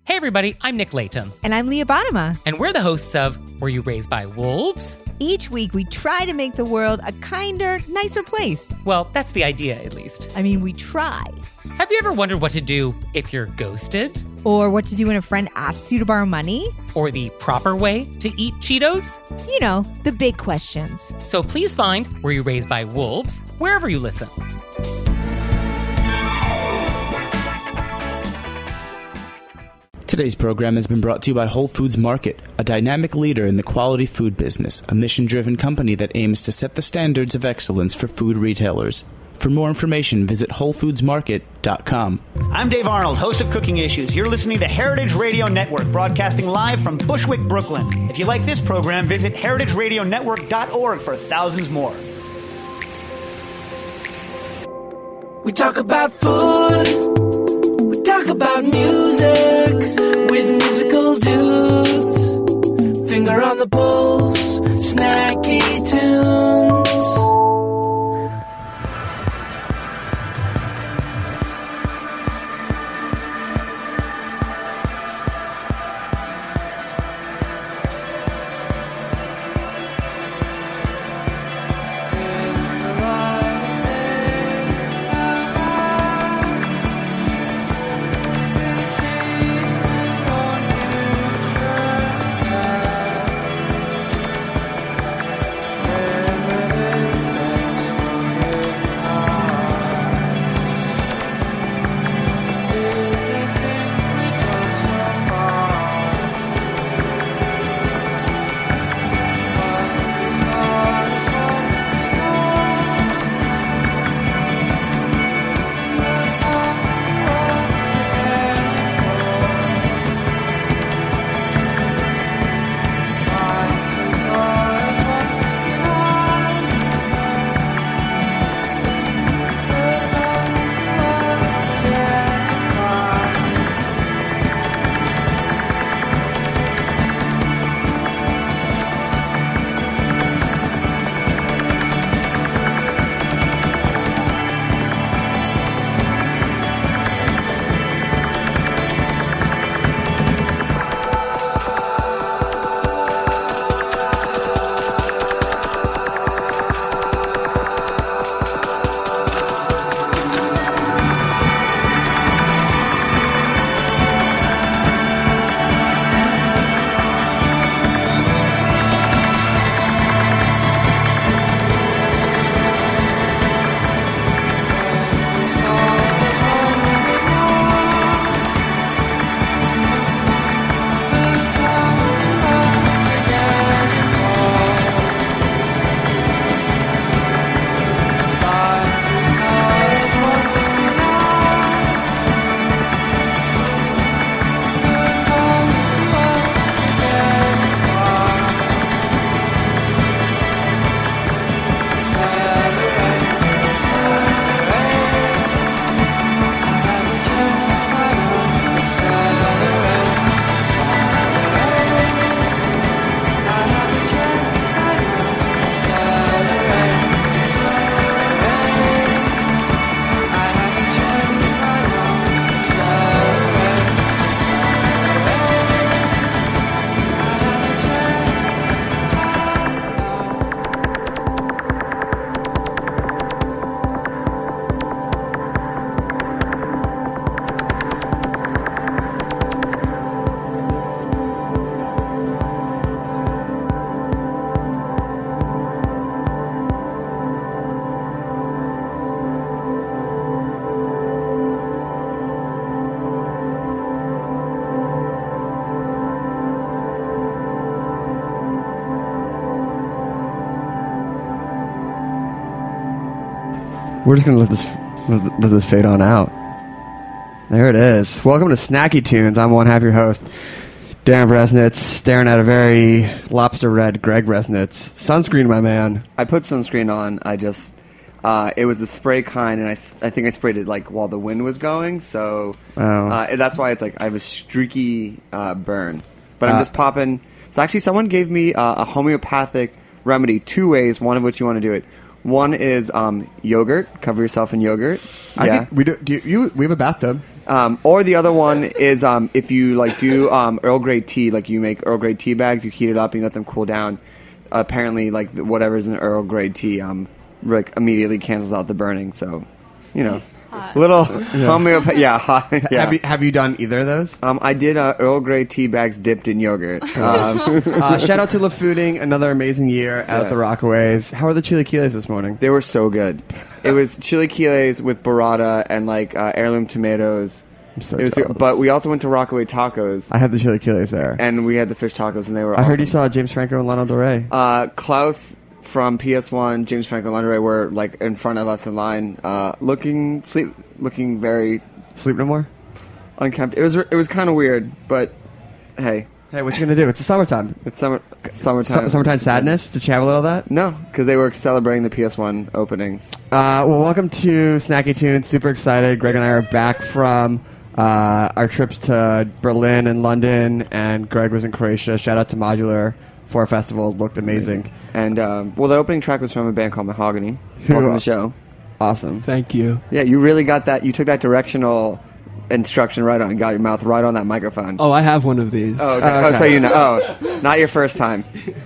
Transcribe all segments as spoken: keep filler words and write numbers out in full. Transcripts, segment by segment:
Hey everybody, I'm Nick Layton. And I'm Leah Bottima. And we're the hosts of Were You Raised by Wolves? Each week we try to make the world a kinder, nicer place. Well, that's the idea, at least. I mean, we try. Have you ever wondered what to do if you're ghosted? Or what to do when a friend asks you to borrow money? Or the proper way to eat Cheetos? You know, the big questions. So please find Were You Raised by Wolves wherever you listen. Today's program has been brought to you by Whole Foods Market, a dynamic leader in the quality food business, a mission-driven company that aims to set the standards of excellence for food retailers. For more information, visit whole foods market dot com. I'm Dave Arnold, host of Cooking Issues. You're listening to Heritage Radio Network, broadcasting live from Bushwick, Brooklyn. If you like this program, visit heritage radio network dot org for thousands more. We talk about food. We talk about music with musical dudes. Finger on the pulse, snacky tunes. We're just going to let this let this fade on out. There it is. Welcome to Snacky Tunes. I'm one half your host, Darren Bresnitz, staring at a very lobster red Greg Bresnitz. Sunscreen, my man. I put sunscreen on. I just, uh, it was a spray kind, and I, I think I sprayed it like while the wind was going, so Oh. uh, that's why it's like I have a streaky uh, burn. But I'm Uh, just popping. So actually, someone gave me uh, a homeopathic remedy, two ways, one of which you want to do it. One is um, yogurt. Cover yourself in yogurt. I Yeah. think we do. Do you, you? We have a bathtub. Um, or the other one is um, if you like do um, Earl Grey tea, like you make Earl Grey tea bags, you heat it up and you let them cool down. Apparently, like whatever's in Earl Grey tea, um, like immediately cancels out the burning. So, you know, little homeopathy. Yeah, hot, yeah. Have you have you done either of those? Um, I did uh, Earl Grey tea bags dipped in yogurt. Um, uh, shout out to La Fooding, another amazing year out Yeah. at the Rockaways. How are the chilaquiles this morning? they were so good. It was chilaquiles with burrata and like uh, heirloom tomatoes. I'm so It was, jealous. but we also went to Rockaway Tacos, I had the chilaquiles there. and we had the fish tacos, and they were. I heard you awesome. saw James Franco and Lana Del Rey. Uh, Klaus from P S one, James Franco, and Lana Del Rey were like in front of us in line, uh, looking sleep, looking very Sleep no more? unkempt. It was it was kind of weird, but hey, Hey, what you gonna do? It's the summertime. it's summer summertime. Su- summertime sadness? Did you have a little of that? No, because they were celebrating the P S one openings. Uh, well, welcome to Snacky Tunes. Super excited. Greg and I are back from uh, our trips to Berlin and London, and Greg was in Croatia. Shout out to Modular for a festival. Looked amazing. And um, well, the opening track was from a band called Mahogany. Welcome to the show. Awesome. Thank you. Yeah, you really got that. You took that directional instruction right on and got your mouth right on that microphone. Oh, I have one of these. Oh, okay. Oh, Oh, okay. so you know. Oh, not your first time.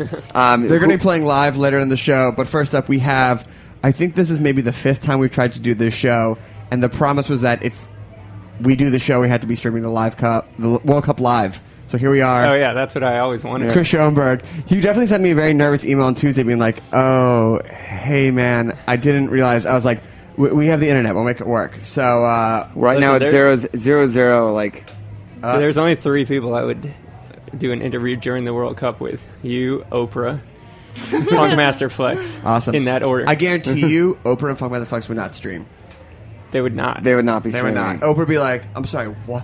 Um, They're going to who- be playing live later in the show, but first up we have, I think this is maybe the fifth time we've tried to do this show, and the promise was that if we do the show, we had to be streaming the live cup, the World Cup live. So here we are. Oh yeah, that's what I always wanted. Chris Schoenberg. He definitely sent me a very nervous email on Tuesday being like, oh, hey man, I didn't realize. I was like, we, we have the internet, we'll make it work. So, uh, right now Listen, it's there- zero zero zero. Like, uh, There's only three people I would do an interview during the World Cup with: you, Oprah, Funkmaster Flex. awesome. In that order. I guarantee you, Oprah and Funk by the Flex would not stream. They would not. they would not be. They would streaming. not. Oprah would be like, I'm sorry, what?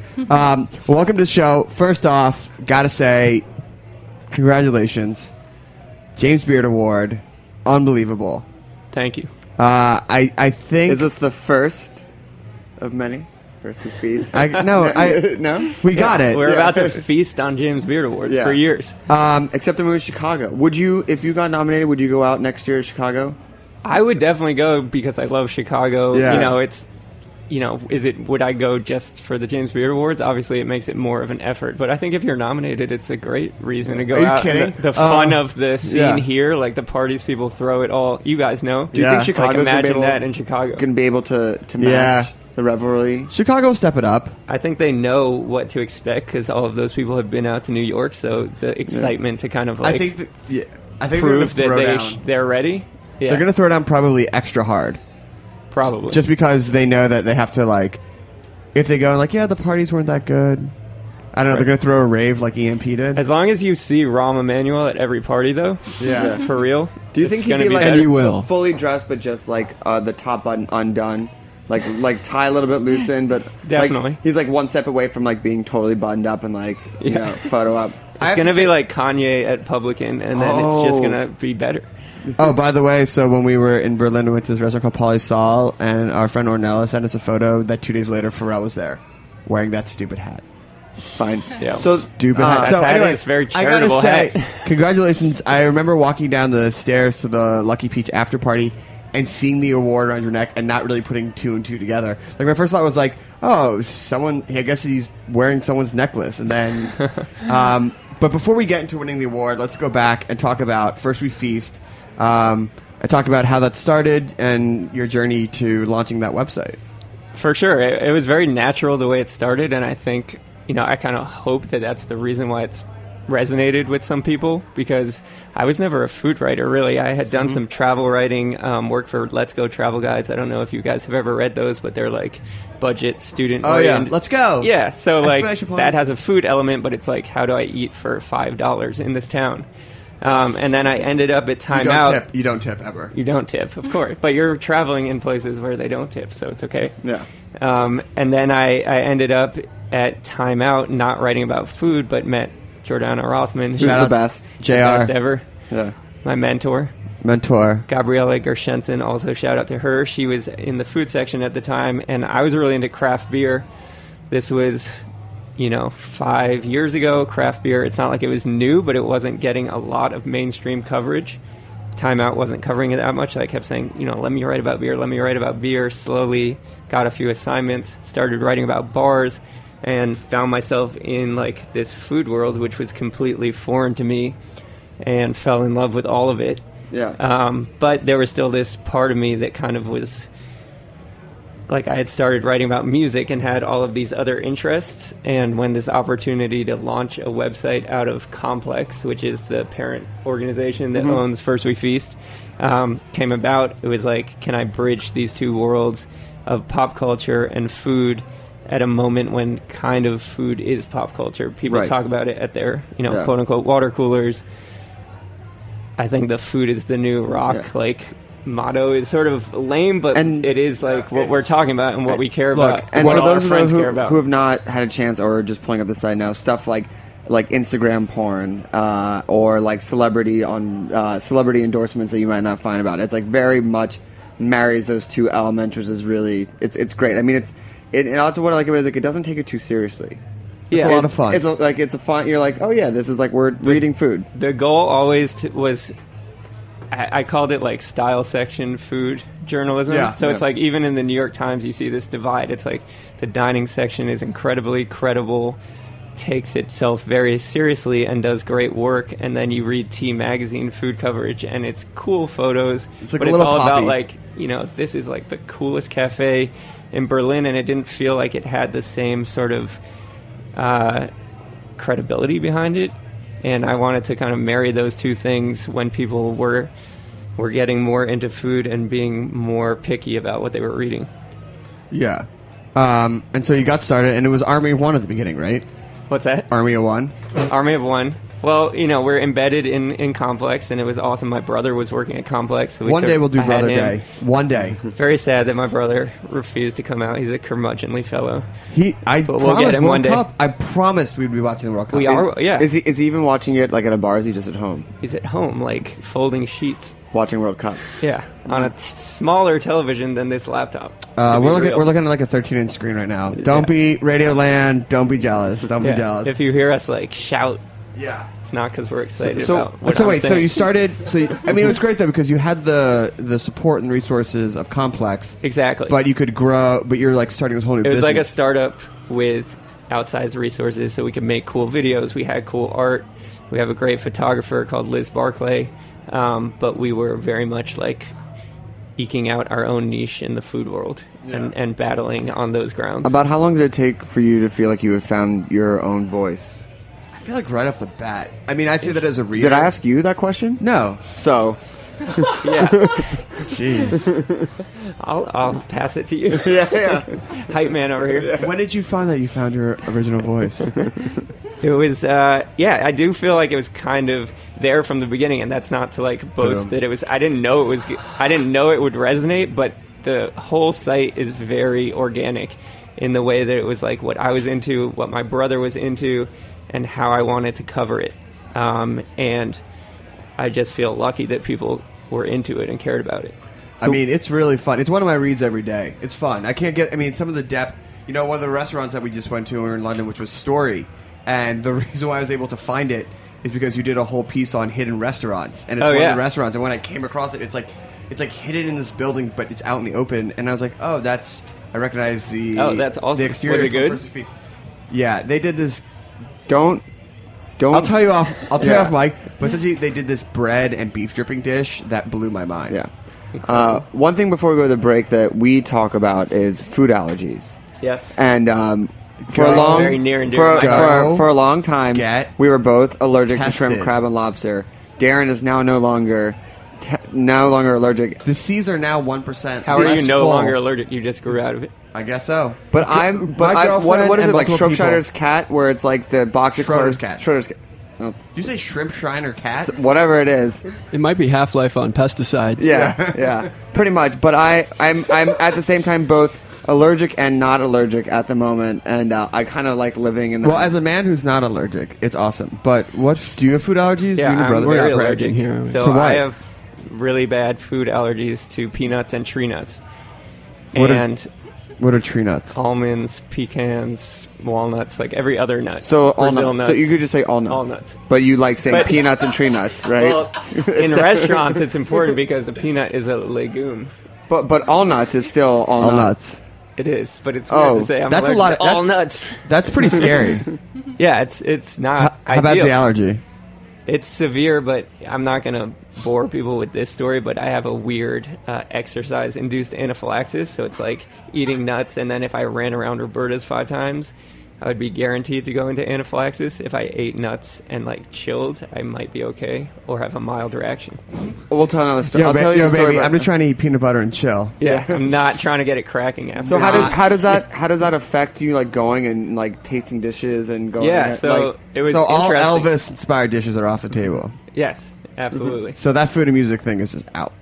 um, well, welcome to the show. First off, gotta say, congratulations. James Beard Award. Unbelievable. Thank you. Uh, I, I think... Is this the first of many? First we feast. I, no, I, no. we got it. We're Yeah. about to feast on James Beard Awards Yeah. for years. Um, Except the movie Chicago. Would you, if you got nominated, would you go out next year to Chicago? I would definitely go because I love Chicago. Yeah. You know, it's, you know, is it, would I go just for the James Beard Awards? Obviously, it makes it more of an effort. But I think if you're nominated, it's a great reason to go Are you out. kidding? The, the fun Uh, of the scene yeah. here, like the parties people throw it all. You guys know. Do you Yeah. think Chicago's Like, gonna be imagine able, that in Chicago. Gonna be able to to match Yeah. the revelry? Chicago will step it up. I think they know what to expect because all of those people have been out to New York. So the excitement to kind of like I think that, yeah, I think they're prove gonna that throw they down. sh- they're ready. Yeah, They're going to throw down probably extra hard. probably. Just because they know that they have to, like, if they go like, yeah, the parties weren't that good. I don't know, they're going to throw a rave like E M P did. as long as you see Rahm Emanuel at every party, though. Yeah. for real. Do you it's think he'd gonna be, be like And better. he will. f- fully dressed, but just like uh, the top button undone, like like tie a little bit loosened, but like, Definitely. he's like one step away from like being totally buttoned up and like you Yeah. know photo up. I have It's gonna to be say- like Kanye at Publican, and then it's just Oh. gonna be better. Oh, by the way, so when we were in Berlin, we went to this restaurant called Polly Sol, and our friend Ornella sent us a photo that two days later Pharrell was there, wearing that stupid hat. Fine. Yeah. So Stupid uh, hat. So that anyway, is very I gotta charitable say, hat. congratulations. I remember walking down the stairs to the Lucky Peach after party and seeing the award around your neck and not really putting two and two together. Like my first thought was like, oh, someone. I guess he's wearing someone's necklace, and then. um, but before we get into winning the award, let's go back and talk about First We Feast. Um, and talk about how that started and your journey to launching that website. For sure, it, it was very natural the way it started, and I think you know I kind of hope that that's the reason why it's resonated with some people because I was never a food writer really. I had done Mm-hmm. some travel writing, um, worked for Let's Go Travel Guides. I don't know if you guys have ever read those, but they're like budget student. Oh yeah, oriented. let's go. Yeah, so like Exclamation point. that has a food element, but it's like how do I eat for five dollars in this town? Um, and then I ended up at You Time don't Out. tip. You don't tip ever. You don't tip, of course, but you're traveling in places where they don't tip, so it's okay. yeah. Um, and then I, I ended up at Time Out, not writing about food, but met Jordana Rothman, Who's who's Shout the out- best? J the R best ever, Yeah. my mentor. mentor. Gabriella Gershenson, also shout out to her. She was in the food section at the time, and I was really into craft beer. This was, you know, five years ago. Craft beer, it's not like it was new, but it wasn't getting a lot of mainstream coverage. Time Out wasn't covering it that much. So I kept saying, you know, let me write about beer, let me write about beer. Slowly got a few assignments, started writing about bars, and found myself in like this food world, which was completely foreign to me, and fell in love with all of it. Yeah. Um, but there was still this part of me that kind of was like I had started writing about music and had all of these other interests. And when this opportunity to launch a website out of Complex, which is the parent organization that mm-hmm. owns First We Feast, um, came about, it was like, can I bridge these two worlds of pop culture and food at a moment when kind of food is pop culture? People right. talk about it at their, you know, yeah. quote unquote water coolers. I think the food is the new rock, yeah. like, motto is sort of lame, but and it is like what we're talking about and what we care look, about, and what for all our those friends who, care about. who have not had a chance or are just pulling up the site now, stuff like like Instagram porn uh, or like celebrity on uh, celebrity endorsements that you might not find about. It's like very much marries those two elements, which is really it's it's great. I mean, it's it, and also what I like about it is like it doesn't take it too seriously. It's yeah, a lot of fun. It's a, like it's a fun. You're like, oh yeah, this is like we're reading food. The goal always t- was. I called it like style section food journalism. Yeah, so yeah. it's like even in the New York Times you see this divide. It's like the dining section is incredibly credible, takes itself very seriously and does great work, and then you read T Magazine food coverage and it's cool photos, it's like but a it's little all poppy. about like, you know, this is like the coolest cafe in Berlin, and it didn't feel like it had the same sort of uh, credibility behind it. And I wanted to kind of marry those two things when people were were getting more into food and being more picky about what they were reading. Yeah. Um, and so you got started, and it was Army of One at the beginning, right? What's that? Army of One? Army of One. Well, you know, we're embedded in, in Complex, and it was awesome. My brother was working at Complex. So we One day started, we'll do I had Brother him. Day. One day. Very sad that my brother refused to come out. He's a curmudgeonly fellow. He, I But we'll promised get him World one day. Cup. I promised we'd be watching the World Cup. We are, yeah. Is he is he even watching it like at a bar? Or is he just at home He's at home, like, folding sheets. watching World Cup? Yeah, on a t- smaller television than this laptop. Uh, to be we're looking. real. We're looking at like a thirteen inch screen right now. Don't Yeah. be Radioland. Don't be jealous. Don't Yeah. be jealous. If you hear us, like, shout, yeah. it's not because we're excited So, about what so I'm wait. So saying. you started. So you, I mean, it was great though because you had the the support and resources of Complex, Exactly. but you could grow. But you're like starting this whole new. It was business. like a startup with outsized resources so we could make cool videos. We had cool art. We have a great photographer called Liz Barclay. Um, but we were very much like eking out our own niche in the food world and, and battling on those grounds. About how long did it take for you to feel like you had found your own voice? I feel like right off the bat. I mean, I say that as a reader. Did I ask you that question? No. So, Yeah. Jeez. I'll, I'll pass it to you. yeah, yeah. Hype man over here. When did you find that you found your original voice? It was, uh, yeah, I do feel like it was kind of there from the beginning, and that's not to like boast Boom. that it was. I didn't know it was. I didn't know it would resonate, but the whole site is very organic in the way that it was like what I was into, what my brother was into, and how I wanted to cover it. Um, and I just feel lucky that people were into it and cared about it. I mean, it's really fun. It's one of my reads every day. It's fun. I can't get. I mean, some of the depth. You know, one of the restaurants that we just went to when we were in London, which was Story. And the reason why I was able to find it is because you did a whole piece on hidden restaurants, and it's Oh, one yeah. of the restaurants. And when I came across it, it's like it's like hidden in this building, but it's out in the open. And I was like, oh, that's I recognize the Oh, that's awesome. The exterior Was it from good? First Feast. Yeah, they did this. Don't, don't. I'll tell you off. I'll tell Yeah. you off, Mike. But essentially, they did this bread and beef dripping dish that blew my mind. Yeah. Uh, one thing before we go to the break that we talk about is food allergies, Yes. and um, for Go. a long Very near and dear for, to my heart. for, for a long time, Get we were both allergic to shrimp, tested. crab, and lobster. Darren is now no longer te- no longer allergic. The C's are now one percent. How are you no longer allergic? You just grew out of it. I guess so. But I'm. But My I, what, girlfriend what is and it like? multiple Shropshire's cat, where it's like the box of Schroeder's clothes- cat. Schroeder's cat. Oh, Did you say shrimp shriner cat? s- whatever it is. It might be Half-Life on pesticides. Yeah, yeah, pretty much. But I, I'm, I'm at the same time both allergic and not allergic at the moment, and uh, I kind of like living in the. Well, as a man who's not allergic, it's awesome. But what do you have food allergies? Yeah, you and your I'm brother? very We're not allergic. bragging here. So To what? I have really bad food allergies to peanuts and tree nuts. What are- And What are tree nuts? Almonds, pecans, walnuts, like every other nut. So all Brazil nuts. nuts. So you could just say all nuts. All nuts. But you like saying But- peanuts and tree nuts, right? Well, in restaurants, it's important because the peanut is a legume. but but all nuts is still all, All nuts. nuts. It is, but it's weird Oh, to say I'm that's a allergic lot to of- all that- nuts. That's pretty scary. Yeah, it's it's how not how bad's ideal. the allergy? It's severe, but I'm not going to bore people with this story, but I have a weird uh, exercise-induced anaphylaxis, so it's like eating nuts, and then if I ran around Roberta's five times, I would be guaranteed to go into anaphylaxis. If I ate nuts and, like, chilled, I might be okay, or have a mild reaction. We'll tell another story. Yo, I'll ba- tell you yo, a story. baby, about- I'm just trying to eat peanut butter and chill. Yeah, I'm not trying to get it cracking after. So how does how does that how does that affect you? Like going and like tasting dishes and going. Yeah, so like, it was So all interesting. Elvis-inspired dishes are off the table. Yes, absolutely. So that food and music thing is just out.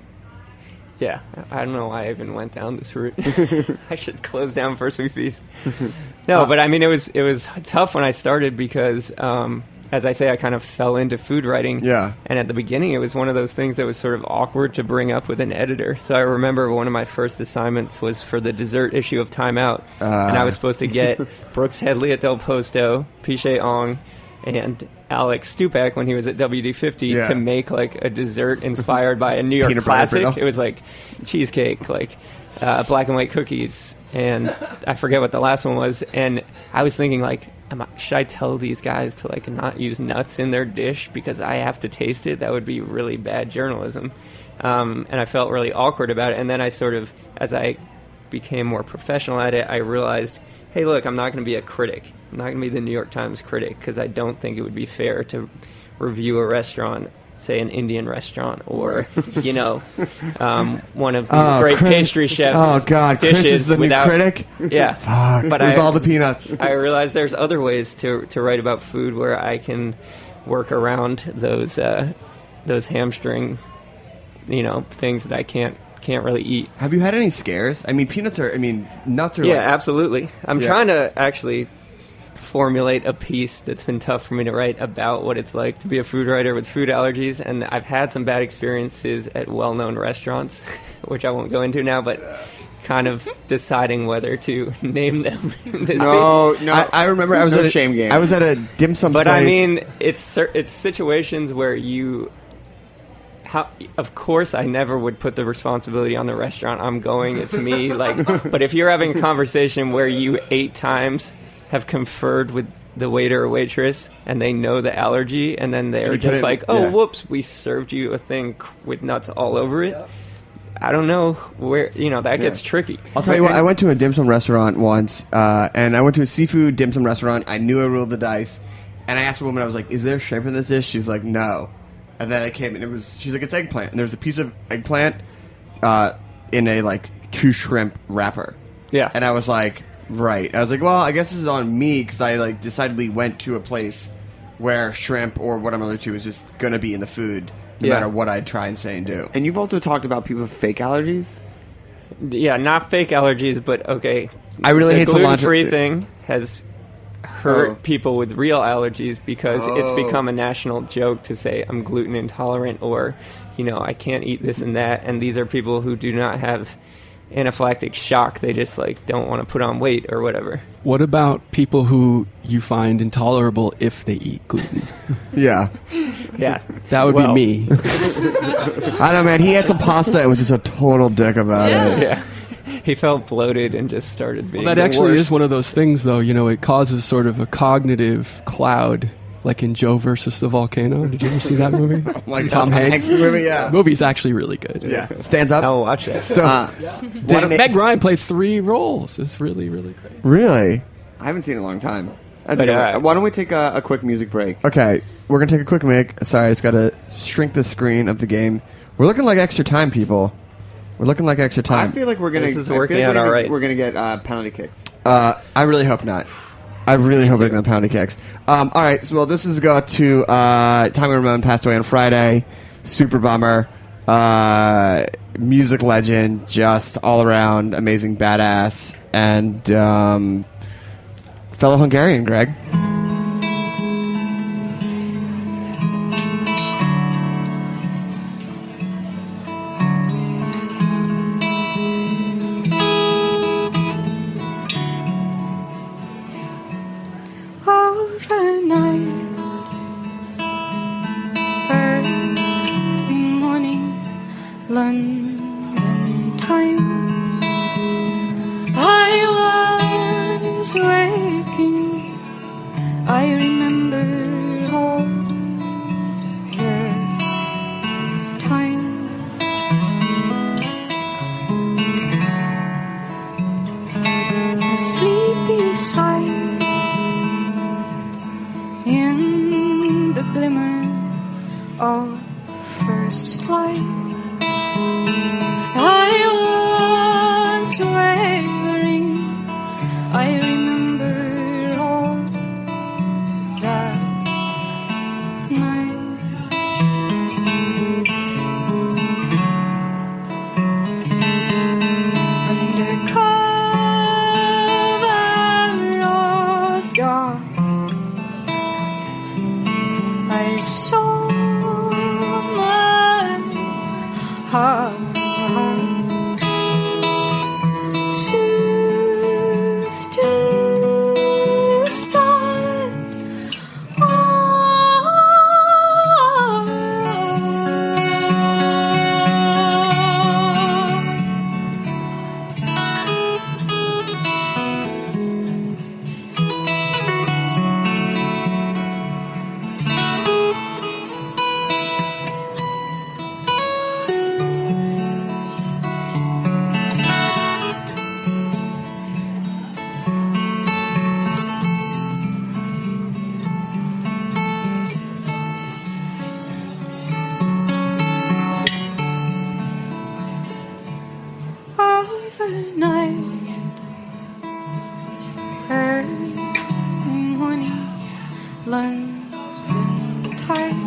Yeah, I don't know why I even went down this route. I should close down first we feast. No, but I mean, it was it was tough when I started because, um, as I say, I kind of fell into food writing. Yeah. And at the beginning, it was one of those things that was sort of awkward to bring up with an editor. So I remember one of my first assignments was for the dessert issue of Time Out, Uh. and I was supposed to get Brooks Headley at Del Posto, Piche Ong, and Alex Stupak when he was at W D fifty Yeah. to make like a dessert inspired by a New York Peanut butter classic. brittle. It was like cheesecake, like uh, black and white cookies, and I forget what the last one was. And I was thinking, like, am I, should I tell these guys to like not use nuts in their dish because I have to taste it? That would be really bad journalism. Um, and I felt really awkward about it. And then I sort of, as I became more professional at it, I realized, hey, look, I'm not going to be a critic. I'm not going to be the New York Times critic because I don't think it would be fair to review a restaurant, say an Indian restaurant, or, you know, um, one of these Oh, great Chris- pastry chefs. Oh, God. dishes Chris is the new without, critic? Yeah. Fuck. But Where's I- all the peanuts? I realize there's other ways to to write about food where I can work around those uh, those hamstring, you know, things that I can't can't really eat. Have you had any scares? I mean, peanuts are, I mean, nuts are Yeah, like... absolutely. I'm Yeah. trying to actually formulate a piece that's been tough for me to write about what it's like to be a food writer with food allergies, and I've had some bad experiences at well-known restaurants, which I won't go into now, but kind of deciding whether to name them. this No, big- no. I, I remember I was No at a, shame game. I was at a dim sum But place. I mean, it's cer- it's situations where you, how, of course, I never would put the responsibility on the restaurant. I'm going, it's me. Like, but if you're having a conversation where you eight times have conferred with the waiter or waitress and they know the allergy, and then they're You put just it- like, "Oh, yeah. whoops, we served you a thing with nuts all over it." I don't know where, you know, that gets tricky. I'll tell you what, I went to a dim sum restaurant once, uh, and I went to a seafood dim sum restaurant. I knew I rolled the dice, and I asked a woman, I was like, is there shrimp in this dish? She's like, no. And then I came, and it was, she's like, it's eggplant. And there's a piece of eggplant uh, in a, like, two shrimp wrapper. Yeah. And I was like, right. I was like, well, I guess this is on me, because I, like, decidedly went to a place where shrimp or what I'm allergic to is just going to be in the food, no Yeah. matter what I try and say and do. And you've also talked about people with fake allergies. Yeah, not fake allergies, but okay. I really the hate gluten-free cilantro. thing has hurt Oh. people with real allergies because it's Oh. become a national joke to say I'm gluten intolerant, or, you know, I can't eat this and that. And these are people who do not have anaphylactic shock. They just like don't want to put on weight or whatever. What about people who you find intolerable if they eat gluten? Yeah. Yeah, That would Well, be me. I don't know, man. He had some pasta and was just a total dick about it. Yeah. He felt bloated and just started being Well, that the actually worst. is one of those things, though. You know, it causes sort of a cognitive cloud, like in Joe versus the Volcano. Did you ever see that movie? Like Tom Hanks. movie, yeah. The movie's actually really good. Yeah. Stands up. I'll watch that. Uh, Didn't it- Meg Ryan played three roles. It's really, really great. Really? I haven't seen it in a long time. That's But, a good uh, one. Why don't we take a, a quick music break? Okay, we're gonna take a quick break. Sorry, I just gotta shrink the screen of the game. We're looking like extra time, people. We're looking like extra time. I feel like we're gonna. This is I feel working like out we're gonna, all right. We're gonna get uh, penalty kicks. Uh, I really hope not. I really hope we're going to pound kicks. Um, all right, so well, this is go to uh, Tommy Ramone passed away on Friday. Super bummer. Uh, music legend, just all around amazing badass, and um, fellow Hungarian, Greg. glimmer of first light. I was wavering. I remember all that night. Under cover of dark, I saw my heart soothed to start. Overnight, early morning, London tide.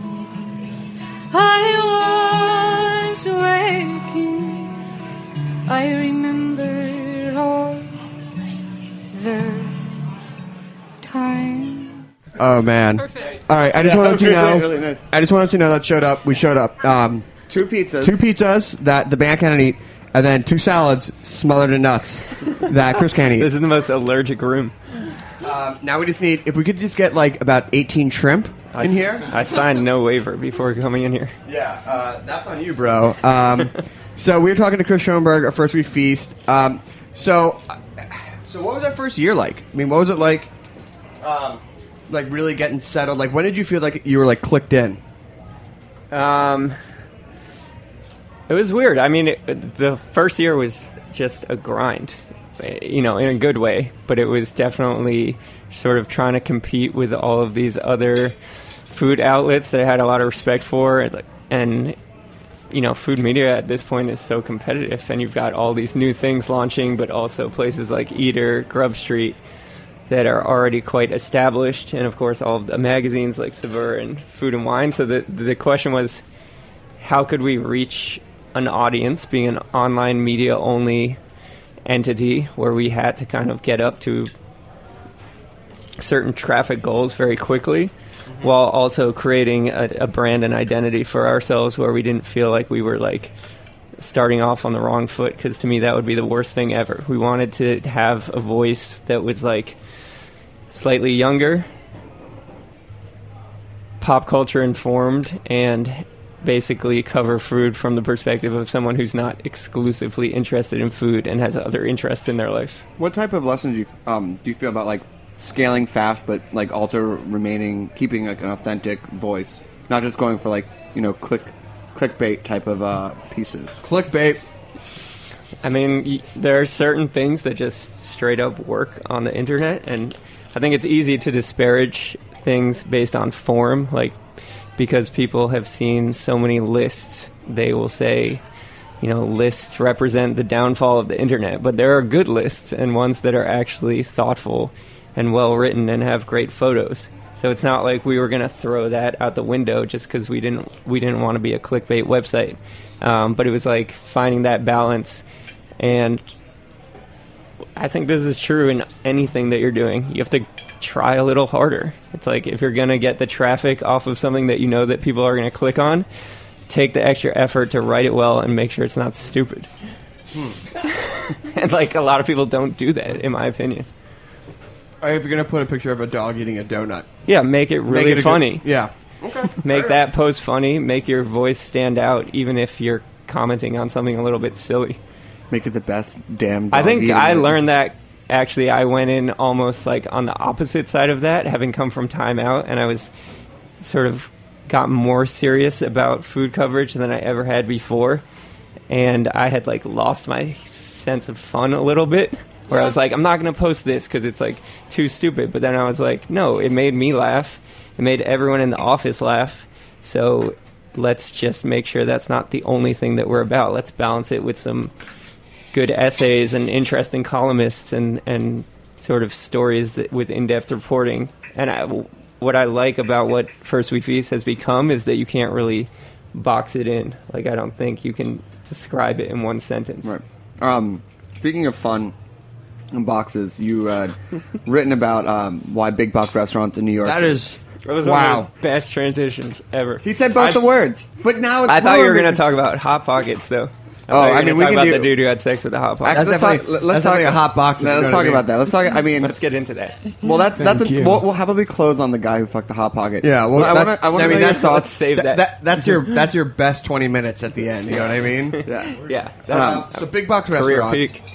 I was waking. I remember all the time. Oh man! Perfect. All right, I just Yeah, want to let you really, know. really nice. I just want to let you know that showed up. We showed up. Um, two pizzas. Two pizzas that the band can't eat, and then two salads smothered in nuts that Chris can't eat. This is the most allergic room. Um, now we just need, if we could just get like about eighteen shrimp I in s- here. I signed no waiver before coming in here. Yeah, uh, that's on you, bro. Um, so we were talking to Chris Schoenberg, our first week feast. Um, so, so what was that first year like? I mean, what was it like? Um, like really getting settled. Like, when did you feel like you were like clicked in? Um, it was weird. I mean, it, the first year was just a grind, you know, in a good way. But it was definitely sort of trying to compete with all of these other food outlets that I had a lot of respect for. And, and you know, food media at this point is so competitive. And you've got all these new things launching, but also places like Eater, Grub Street, that are already quite established, and of course all of the magazines like Saveur and Food and Wine. So the the question was, how could we reach an audience, being an online media only entity, where we had to kind of get up to certain traffic goals very quickly, mm-hmm. while also creating a, a brand and identity for ourselves where we didn't feel like we were like starting off on the wrong foot, because to me that would be the worst thing ever. We wanted to have a voice that was like slightly younger, pop culture informed, and basically cover food from the perspective of someone who's not exclusively interested in food and has other interests in their life. What type of lessons do you, um, do you feel about like scaling fast, but like also remaining, keeping like an authentic voice, not just going for like, you know, click clickbait type of uh, pieces? Clickbait. I mean, y- there are certain things that just straight up work on the internet, and I think it's easy to disparage things based on form, like because people have seen so many lists, they will say, you know, lists represent the downfall of the internet, but there are good lists and ones that are actually thoughtful and well written and have great photos. So it's not like we were going to throw that out the window just because we didn't we didn't want to be a clickbait website. Um, but it was like finding that balance. And I think this is true in anything that you're doing. You have to try a little harder. It's like if you're going to get the traffic off of something that you know that people are going to click on, take the extra effort to write it well and make sure it's not stupid. Hmm. And like a lot of people don't do that, in my opinion. Or if you're going to put a picture of a dog eating a donut. Yeah, make it really Make it a funny. good- yeah. Okay. Make All right. that post funny. Make your voice stand out, even if you're commenting on something a little bit silly. Make it the best damn I dog think eating I it. learned that, actually, I went in almost like on the opposite side of that, having come from Time Out, and I was sort of got more serious about food coverage than I ever had before. And I had like lost my sense of fun a little bit, where I was like, I'm not going to post this because it's like too stupid. But then I was like, no, it made me laugh. It made everyone in the office laugh. So let's just make sure that's not the only thing that we're about. Let's balance it with some good essays and interesting columnists and, and sort of stories that, with in-depth reporting. And I, what I like about what First We Feast has become is that you can't really box it in. Like, I don't think you can describe it in one sentence. Right. Um, speaking of fun and boxes, you uh, written about um, why big box restaurants in New York. That is That was wow. one of the best transitions ever. He said both I, the words, but now it's I thought you were more- going to talk about Hot Pockets, though. I Oh, thought you were I mean, gonna we talk can about do- the dude who had sex with the Hot Pocket. Actually, That's let's definitely- talk, that's let's talk, definitely a hot box, if No, you let's know talk what I mean. about that. Let's talk. I mean, Let's get into that. well, that's that's Thank a, you. we'll, we'll have a big close on the guy who fucked the hot pocket. Yeah, well, I that- want to. I want I to mean, your that's- thoughts. Let's save Th- that. that that's your that's your best twenty minutes at the end. You know what I mean? Yeah. Yeah, that's Um, so big box career restaurants. peak.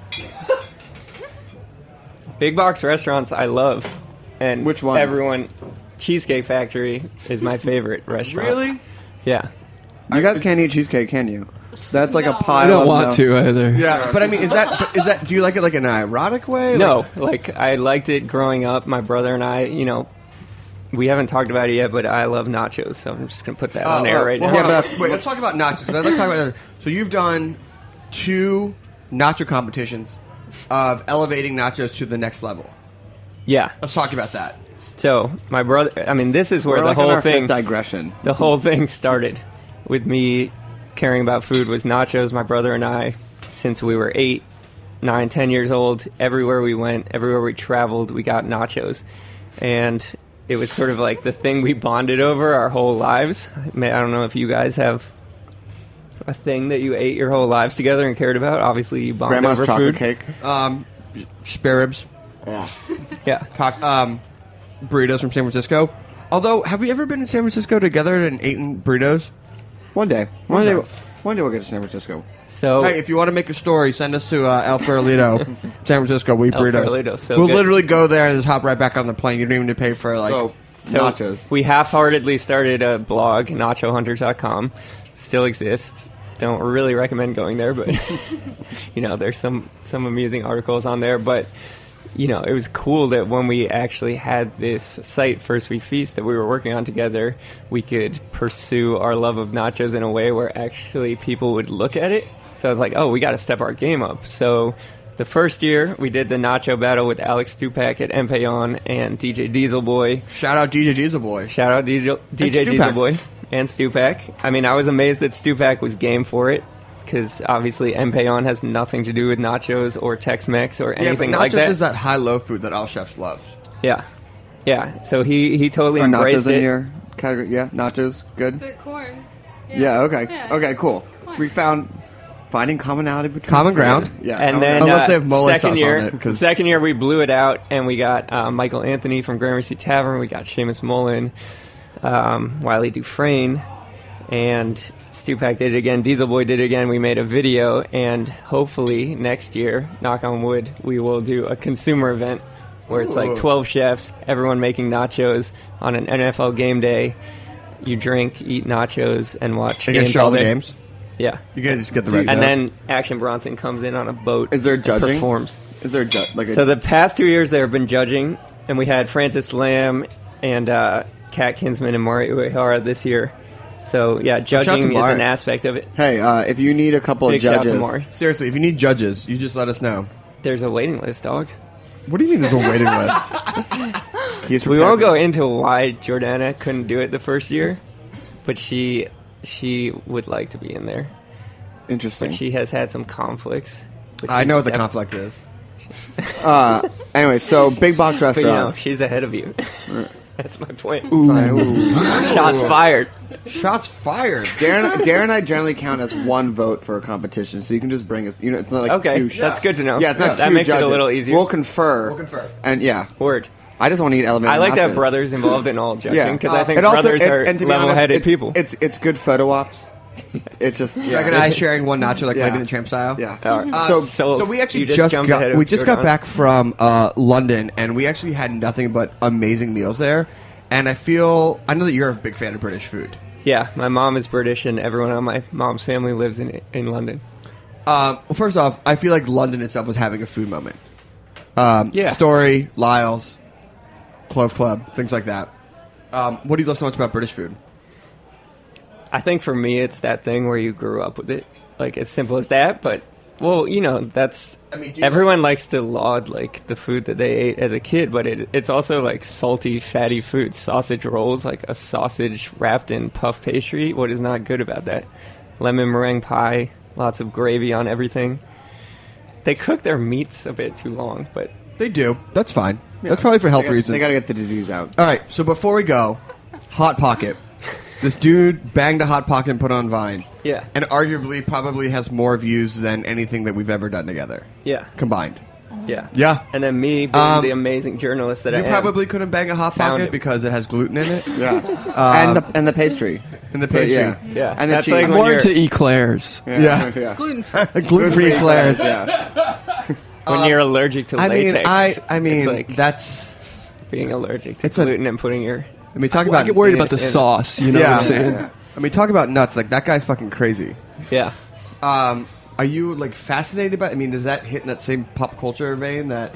Big box restaurants, I love, and Which ones? Everyone, Cheesecake Factory is my favorite restaurant. Really? Yeah. You guys can't eat cheesecake, can you? That's like a pile. I don't of want no- to either. Yeah, but I mean, is that but is that? Do you like it like in an ironic way? No, like I liked it growing up. My brother and I, you know, we haven't talked about it yet, but I love nachos, so I'm just gonna put that on air right well, now. hold on. Wait, let's talk about nachos. Let's talk about so you've done two nacho competitions of elevating nachos to the next level. Yeah. Let's talk about that. So my brother, I mean, this is where We're the like on whole our fifth thing, digression. the whole thing started with me caring about food. Was nachos. My brother and I, since we were eight, nine, ten years old, everywhere we went, everywhere we traveled, we got nachos, and it was sort of like the thing we bonded over our whole lives. I mean, I don't know if you guys have a thing that you ate your whole lives together and cared about. Obviously, you bond Grandma's over chocolate food. cake. Um, spare ribs, Yeah. Yeah. cock, um, burritos from San Francisco. Although, have we ever been in San Francisco together and eaten burritos? One day. One day. Okay. One day we'll get to San Francisco. So Hey, if you want to make a story, send us to uh, El Farolito, San Francisco. We eat El burritos. Farolito, so we'll good. literally go there and just hop right back on the plane. You don't even need to pay for like. So, So nachos. we half-heartedly started a blog, nacho hunters dot com. Still exists. Don't really recommend going there, but you know, there's some some amusing articles on there. But you know, it was cool that when we actually had this site, First We Feast, that we were working on together, we could pursue our love of nachos in a way where actually people would look at it. So I was like, oh, we got to step our game up. So the first year, we did the nacho battle with Alex Stupak at Empeon and D J Diesel Boy. Shout out D J Diesel Boy. Shout out D J, D J Stupak. Diesel Boy and Stupak. I mean, I was amazed that Stupak was game for it, because obviously Empeon has nothing to do with nachos or Tex-Mex or Yeah, but anything nachos like that. is that high-low food that all chefs love. Yeah. Yeah. So he, he totally Are embraced nachos it. in your category? Yeah, nachos. Good. The corn. Yeah. okay. Yeah. Okay. Cool. We found finding commonality between Common food. ground. Yeah. And common then ground. Unless uh, they have mole second sauce on year, it, 'cause- second year we blew it out, and we got uh, Michael Anthony from Gramercy Tavern. We got Seamus Mullen, um, Wiley Dufresne, and Stupak did it again. Diesel Boy did it again. We made a video, and hopefully next year, knock on wood, we will do a consumer event where it's like Ooh. twelve chefs, everyone making nachos on an N F L game day. You drink, eat nachos, and watch Are you gonna games show all the day. games? Yeah. You gotta just get the red. And note. then Action Bronson comes in on a boat. Is there and judging? Performs. Is there ju- like a So the past two years there have been judging, and we had Francis Lamb and uh, Kat Kinsman and Mari Uehara this year. So yeah, Shout out judging to is Mari. an aspect of it. Hey, uh, if you need a couple Big of shout out to judges, Mari. seriously, if you need judges, you just let us know. There's a waiting list, dog. What do you mean there's a waiting list? he's We won't prepared go into why Jordana couldn't do it the first year, but she she would like to be in there. for- Interesting. But she has had some conflicts. but I she's know what the def- conflict is. uh, anyway, so big box But you know, restaurants. she's ahead of you. That's my point. Ooh. Shots fired. Shots fired. Darren, Darren and I generally count as one vote for a competition, so you can just bring us. You know, it's not like Okay, two. that's good to know. Yeah, it's not That two makes it a judges. little easier. We'll confer. We'll confer. And yeah, Word. I just want to eat elementary. I like to have nachos. brothers involved in all judging, Yeah, because I think It also- brothers and- are and to be honest, level-headed it's, people. It's it's good photo ops. It's just yeah. Like an eye sharing one nacho, like Yeah. Lady in the Tramp style. Yeah. Uh, So, sold. so we actually You just, just jumped ahead got of we just got Jordan. back from uh, London, and we actually had nothing but amazing meals there. And I feel I know that you're a big fan of British food. Yeah, my mom is British, and everyone on my mom's family lives in in London. Um, well, first off, I feel like London itself was having a food moment. Um, Yeah. Story, Lyle's, Clove Club, things like that. Um, what do you love so much about British food? I think for me, it's that thing where you grew up with it, like as simple as that. But well, you know, that's I mean, do you everyone likes to laud like the food that they ate as a kid, but it, it's also like salty, fatty food. Sausage rolls, like a sausage wrapped in puff pastry. What is not good about that? Lemon meringue pie, lots of gravy on everything. They cook their meats a bit too long, but They do. That's fine. That's probably for health They got- reasons. They got to get the disease out. All right, so before we go, Hot Pocket. This dude banged a Hot Pocket and put it on Vine. Yeah. And arguably probably has more views than anything that we've ever done together. yeah, Combined. yeah, Yeah. And then me being Um, the amazing journalist that You I am. probably couldn't bang a Hot Found Pocket it. because it has gluten in it. Yeah. Um, and the and the pastry. And the So, pastry. yeah. Yeah, And the that's cheese. like I'm when more you're, into eclairs. Yeah. yeah. Gluten-free. Gluten-free eclairs. Yeah. when you're allergic to I mean, latex. I, I mean, it's like that's... being allergic to It's a- gluten and putting your. I mean, talk I about... get worried about the penis in. sauce. You know yeah. what I'm saying? yeah. I mean, talk about nuts. Like, that guy's fucking crazy. Yeah. Um, are you, like, fascinated by... I mean, does that hit in that same pop culture vein that...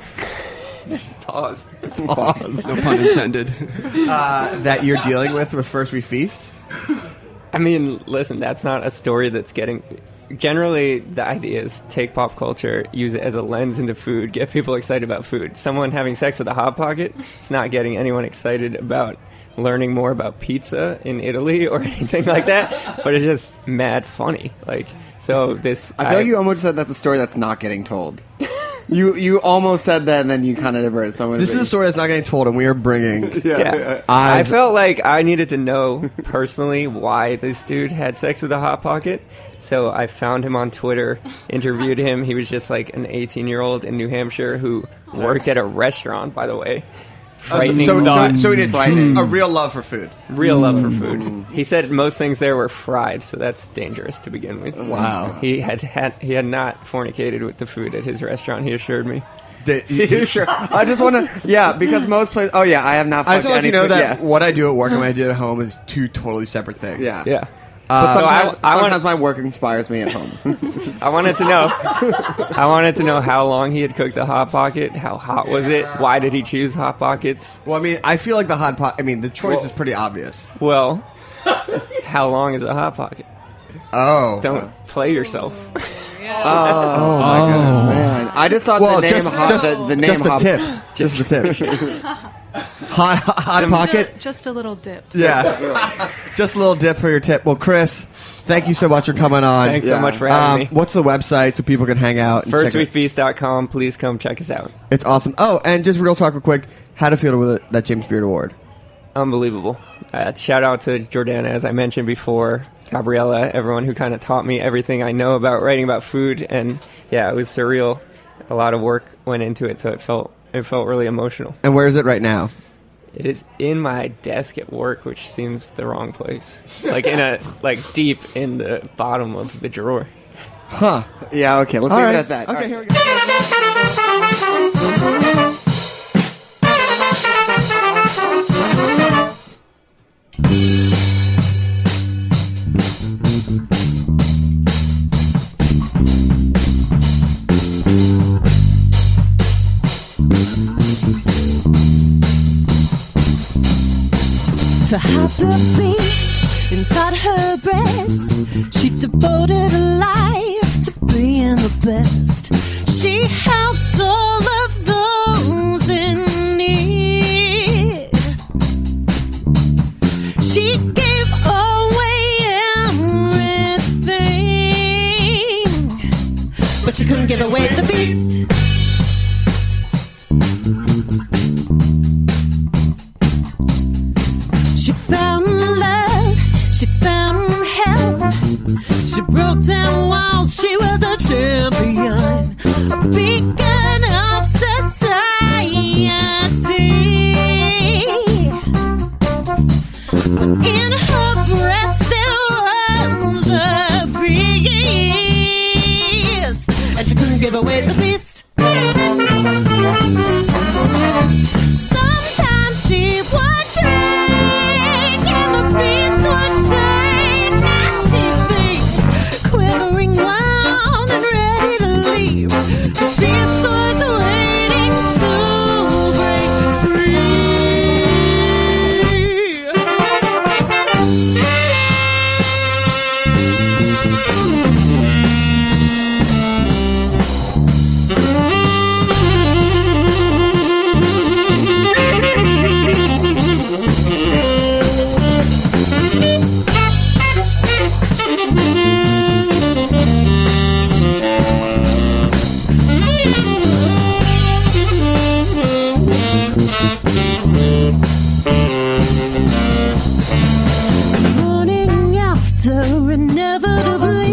Pause. Pause. No pun intended. uh, that you're dealing with with First We Feast? I mean, listen, that's not a story that's getting. Generally, the idea is take pop culture, use it as a lens into food, get people excited about food. Someone having sex with a Hot Pocket, it's not getting anyone excited about learning more about pizza in Italy or anything like that. But it's just mad funny. Like, so this. I feel like you almost said that's a story that's not getting told. you you almost said that, and then you kind of diverted. So I'm gonna This is be- a story that's not getting told, and we are bringing... Yeah. I I've- felt like I needed to know personally why this dude had sex with a Hot Pocket. So I found him on Twitter, interviewed him. He was just like an eighteen-year-old in New Hampshire who worked at a restaurant, by the way. Frightening so, so, thought. so he did Frightening. a real love for food. Real love for food. He said most things there were fried, so that's dangerous to begin with. Wow. He had, had he had not fornicated with the food at his restaurant, he assured me. Did, You sure? I just want to, yeah, because most places. Oh yeah, I have not. I fucked just want any you to know food- that yeah. what I do at work and what I do at home is two totally separate things. Yeah, Yeah. But Uh, sometimes, so I- I sometimes want- my work inspires me at home. I wanted to know. I wanted to know how long he had cooked the Hot Pocket. How hot was it? Why did he choose Hot Pockets? Well, I mean, I feel like the Hot Pocket... I mean, the choice Well- is pretty obvious. Well, how long is a Hot Pocket? Oh. Don't play yourself. oh, my god, man! I just thought Well, the name, just, hot, just, the, the name just the hop- tip. Just the tip. hot hot, hot Pocket? Just a little dip. Yeah. Just a little dip for your tip. Well, Chris, thank you so much for coming on. Thanks Yeah. so much for having Um, me. what's the website so people can hang out? And first check we it? feast dot com. Please come check us out. It's awesome. Oh, and just real talk real quick. How to feel with it, that James Beard Award? Unbelievable. Uh, shout out to Jordana, as I mentioned before, Gabriella, everyone who kind of taught me everything I know about writing about food. And yeah, it was surreal. A lot of work went into it, so it felt it felt really emotional. And where is it right now? It is in my desk at work, which seems the wrong place. Like in a like deep in the bottom of the drawer. Huh. Yeah, okay, let's All leave right. it at that. Okay, All right. here we go. To have the beat inside her breast, she devoted her life to being the best. She helped all of those in need. She gave away everything, but she couldn't give away the beast. She found love, she found help. She broke down walls, she was a champion, a beacon of society. But in her breast there was a beast, and she couldn't give away the beast. Sometimes she would drink, and the beast would say nasty things, quivering wild and ready to leave. The beast was waiting to break free.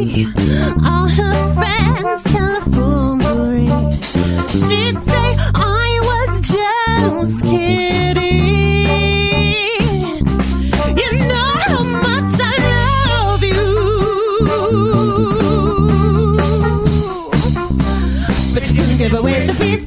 see all her friends' telephones will ring. She'd say I was just kidding. You know how much I love you, but you couldn't give away the beast.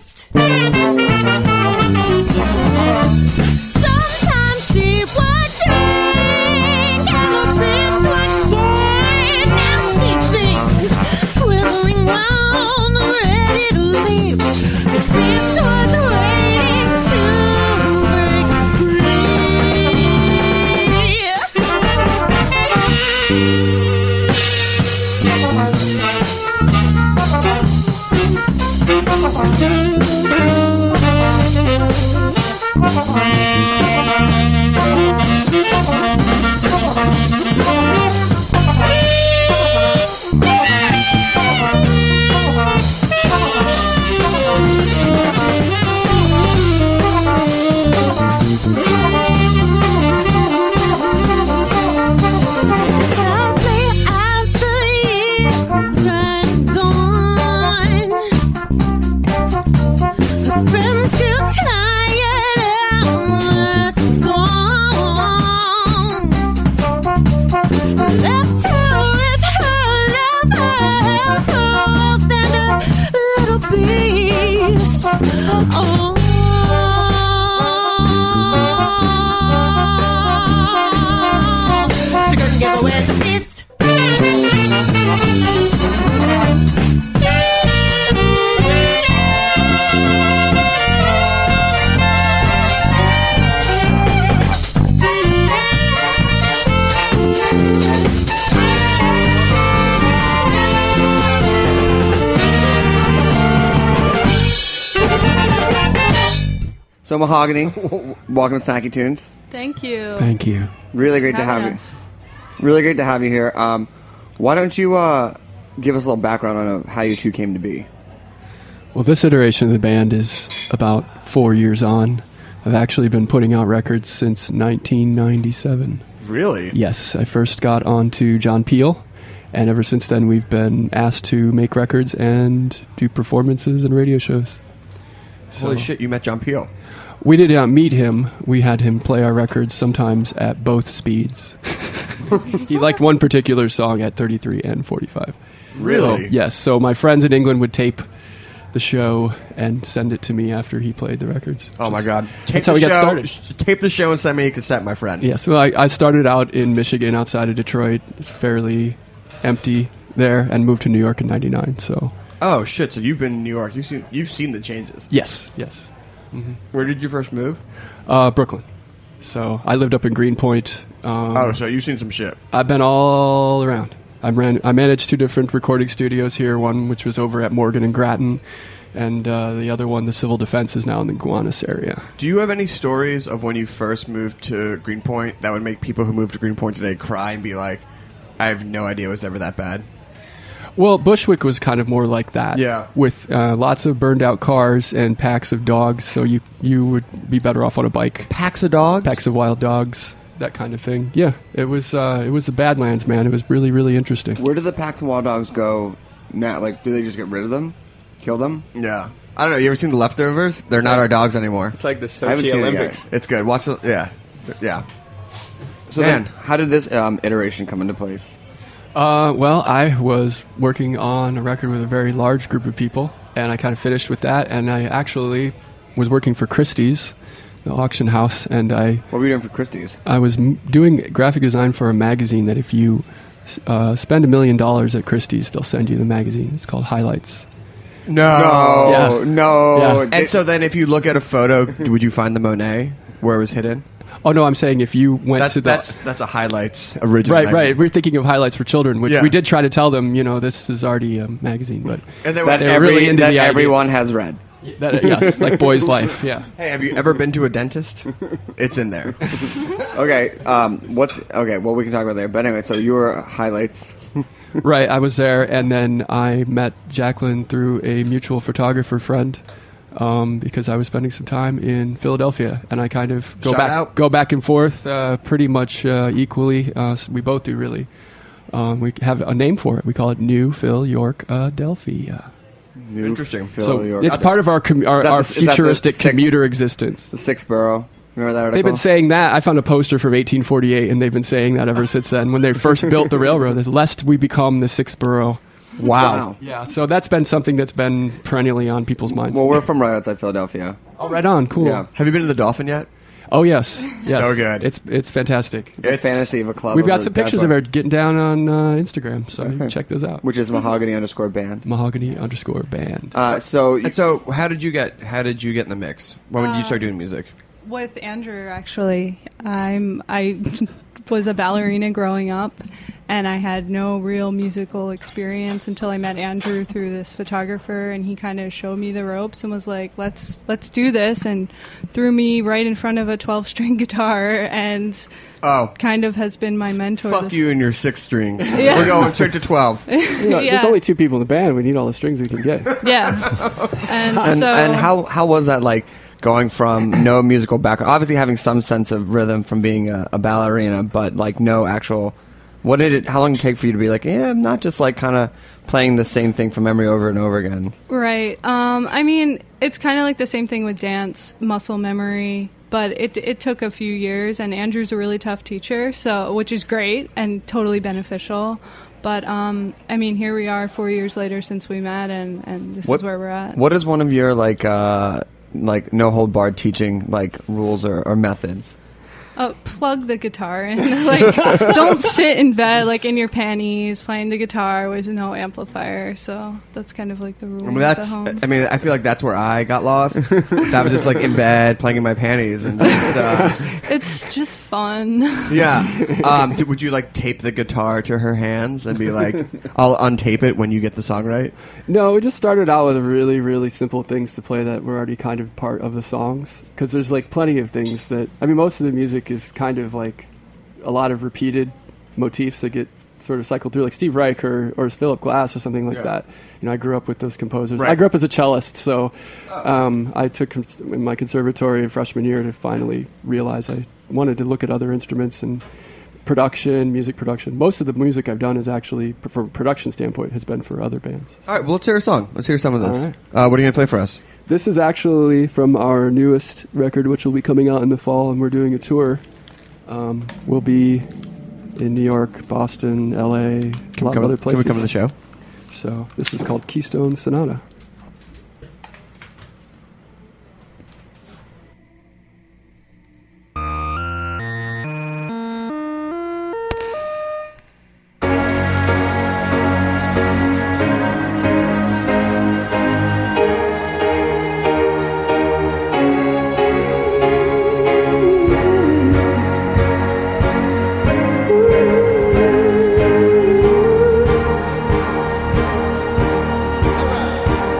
Sometimes she would drink and the beast would say nasty things, quivering round, ready to leave. The beast was waiting to break Sadly, as the years dragged on, her friends grew tired of the song. Left her with her lover, wolf and a little beast. Oh. She couldn't give away the beast. So Mahogany, welcome to Snacky Tunes. Thank you. Thank you. Really great to Having have us. you. Really great to have you here. Um, why don't you uh, give us a little background on uh, how you two came to be? Well, this iteration of the band is about four years on. I've actually been putting out records since nineteen ninety-seven. Really? Yes, I first got onto John Peel, and ever since then we've been asked to make records and do performances and radio shows. Holy shit, you met John Peel. We did not meet him. We had him play our records sometimes at both speeds. He liked one particular song at thirty-three and forty-five. Really? So, yes. So my friends in England would tape the show and send it to me after he played the records. Oh my god. Tape That's how the we got show, started. sh- Tape the show and send me a cassette, my friend. Yes. Well, I, I started out in Michigan outside of Detroit. It's fairly empty there, and moved to New York in ninety-nine. So. Oh shit, so you've been in New York. You've seen you've seen the changes. Yes, yes. Mm-hmm. Where did you first move? Uh, Brooklyn. So I lived up in Greenpoint. Um, oh, so you've seen some shit. I've been all around. I ran. I managed two different recording studios here. One which was over at Morgan and Grattan, and uh, the other one, the Civil Defense, is now in the Gowanus area. Do you have any stories of when you first moved to Greenpoint that would make people who move to Greenpoint today cry and be like, I have no idea it was ever that bad? Well, Bushwick was kind of more like that. Yeah. With uh, lots of burned out cars and packs of dogs, so you you would be better off on a bike. Packs of dogs? Packs of wild dogs, that kind of thing. Yeah, it was uh, it was the Badlands, man. It was really, really interesting. Where do the packs of wild dogs go now? Like, do they just get rid of them? Kill them? Yeah. I don't know. You ever seen The Leftovers? They're not our dogs anymore. It's like the I haven't Sochi seen it yet. Olympics. It's good. Watch the... Yeah. Yeah. So Man. then, how did this um, iteration come into place? Uh, well, I was working on a record with a very large group of people, and I kind of finished with that, and I actually was working for Christie's, the auction house, and I... What were you doing for Christie's? I was m- doing graphic design for a magazine that if you uh, spend a million dollars at Christie's, they'll send you the magazine. It's called Highlights. No. No. Yeah. No. Yeah. And so then if you look at a photo, would you find the Monet where it was hidden? Oh, no, I'm saying if you went That's to the... that's that's a Highlights original. Right, magazine. right. We're thinking of Highlights for Children, which Yeah. we did try to tell them, you know, this is already a magazine, but And they That, went, they're every, really into that the idea. everyone has read. That, yes, like Boy's Life, yeah. hey, have you ever been to a dentist? It's in there. Okay, um, what's... Okay, well, we can talk about there. But anyway, so you were Highlights. Right, I was there, and then I met Jacqueline through a mutual photographer friend um, because I was spending some time in Philadelphia, and I kind of go Shout back out. go back and forth uh, pretty much uh, equally. Uh, we both do, really. Um, we have a name for it. We call it New Phil York Adelphia. New Interesting. Phil So York. it's part of our com- our, Is that our the- is that the futuristic six- commuter existence. The sixth borough. Remember that article? They've been saying that. I found a poster from eighteen forty-eight, and they've been saying that ever since then. When they first built the railroad, that lest we become the sixth borough. Wow. Yeah, so that's been something that's been perennially on people's minds. Well, we're from right outside Philadelphia. Oh, right on. Cool. Yeah. Have you been to the Dolphin yet? Oh, yes. Yes. So good. It's it's fantastic. It's a fantasy of a club. We've got over some at pictures Death of her Bar. getting down on uh, Instagram, so you can check those out. Which is mahogany underscore band. Mahogany underscore band. Uh, so, And so, how did you get? How did you get in the mix? When did you start doing music? With Andrew, actually, I'm I was a ballerina growing up, and I had no real musical experience until I met Andrew through this photographer, and he kind of showed me the ropes and was like, "Let's let's do this," and threw me right in front of a twelve-string guitar, and Oh, kind of has been my mentor. fuck this- you and your six string. Yeah. We're going straight to twelve. You know, Yeah. There's only two people in the band. We need all the strings we can get. Yeah, and, and, so and how how was that like going from no musical background, obviously having some sense of rhythm from being a, a ballerina, but like no actual. What did it? How long did it take for you to be like, yeah, I'm not just like kind of playing the same thing from memory over and over again? Right. Um, I mean, it's kind of like the same thing with dance, muscle memory, but it it took a few years. And Andrew's a really tough teacher, so which is great and totally beneficial. But um, I mean, here we are, four years later since we met, and, and this What- is where we're at. What is one of your like uh, like no hold barred teaching like rules or, or methods? Uh, plug the guitar in. Like, don't sit in bed like in your panties playing the guitar with no amplifier. So that's kind of like the rule I mean, at that's. home. I mean, I feel like that's where I got lost. I was just like in bed playing in my panties and just, uh, It's just fun. yeah. Um, d- would you like tape the guitar to her hands and be like, "I'll untape it when you get the song right"? No, we just started out with really, really simple things to play that were already kind of part of the songs. Because there's like plenty of things that, I mean, most of the music is kind of like a lot of repeated motifs that get sort of cycled through, like Steve Reich or, or Philip Glass or something like Yeah. that. You know, I grew up with those composers. Right. I grew up as a cellist, so um, I took cons- in my conservatory freshman year to finally realize I wanted to look at other instruments and production, music production. Most of the music I've done is actually, from a production standpoint, has been for other bands. All right. Well, let's hear a song. Let's hear some of this. All right. Uh, what are you gonna play for us? This is actually from our newest record, which will be coming out in the fall, and we're doing a tour. Um, we'll be in New York, Boston, L A, a Can we lot come, of other Can places. we come to the show? So this is called Keystone Sonata. Alright.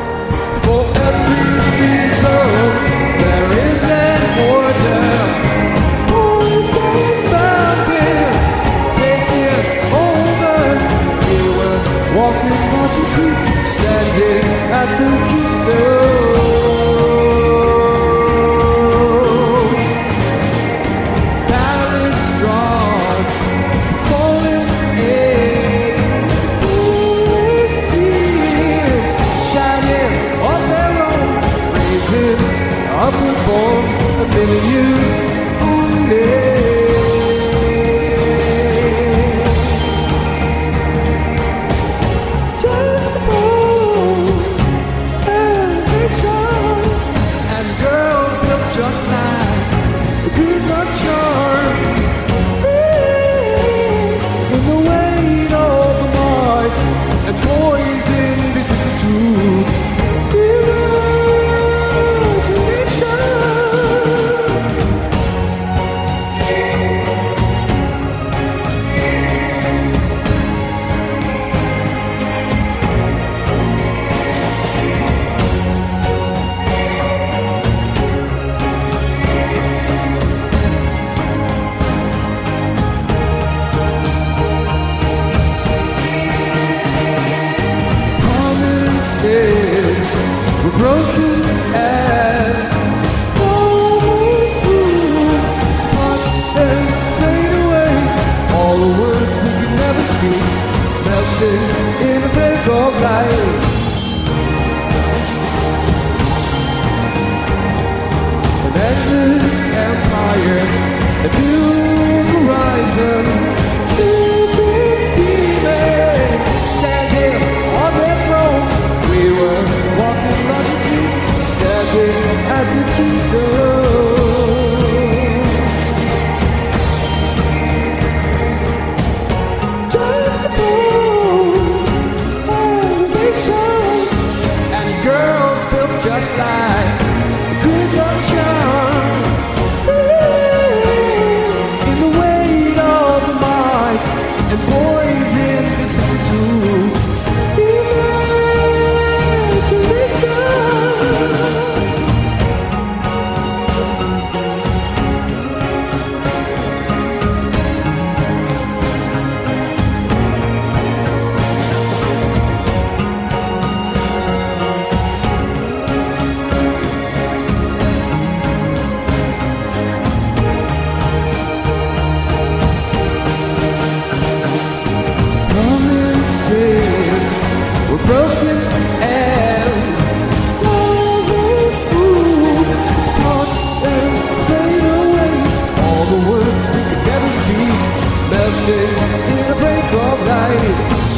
floating in a break of light.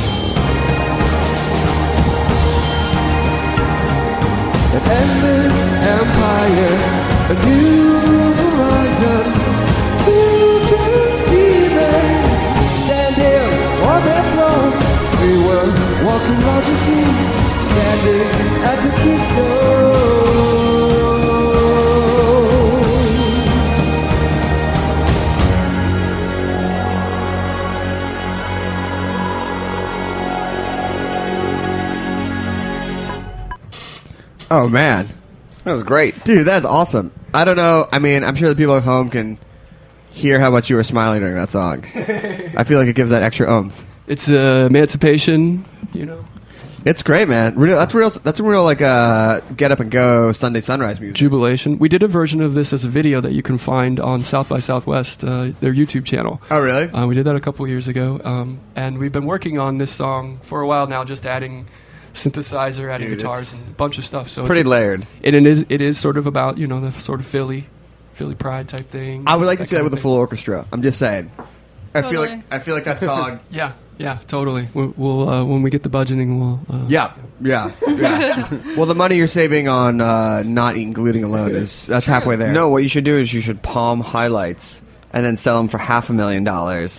An endless empire, a new horizon. Children even standing on their thrones. We were walking logically, standing at the keystone. Oh man, that was great, dude. That's awesome. I don't know. I mean, I'm sure the people at home can hear how much you were smiling during that song. I feel like it gives that extra oomph. It's uh, emancipation, you know. It's great, man. Real, that's real. That's real, like uh, get up and go Sunday sunrise music. Jubilation. We did a version of this as a video that you can find on South by Southwest, uh, their YouTube channel. Oh, really? Uh, we did that a couple years ago, um, and we've been working on this song for a while now, just adding synthesizer, adding Dude, guitars, and a bunch of stuff. So pretty it's, layered. It, it is. It is sort of about, you know, the sort of Philly, Philly pride type thing. I would like to see that kind with of a full orchestra. I'm just saying. I feel Totally. like I feel like that song. Yeah, yeah, totally. We'll, we'll uh, when we get the budgeting, we'll. Uh, Yeah, yeah, yeah. Well, the money you're saving on uh, not eating gluten alone is that's halfway there. No, what you should do is you should palm highlights and then sell them for half a million dollars.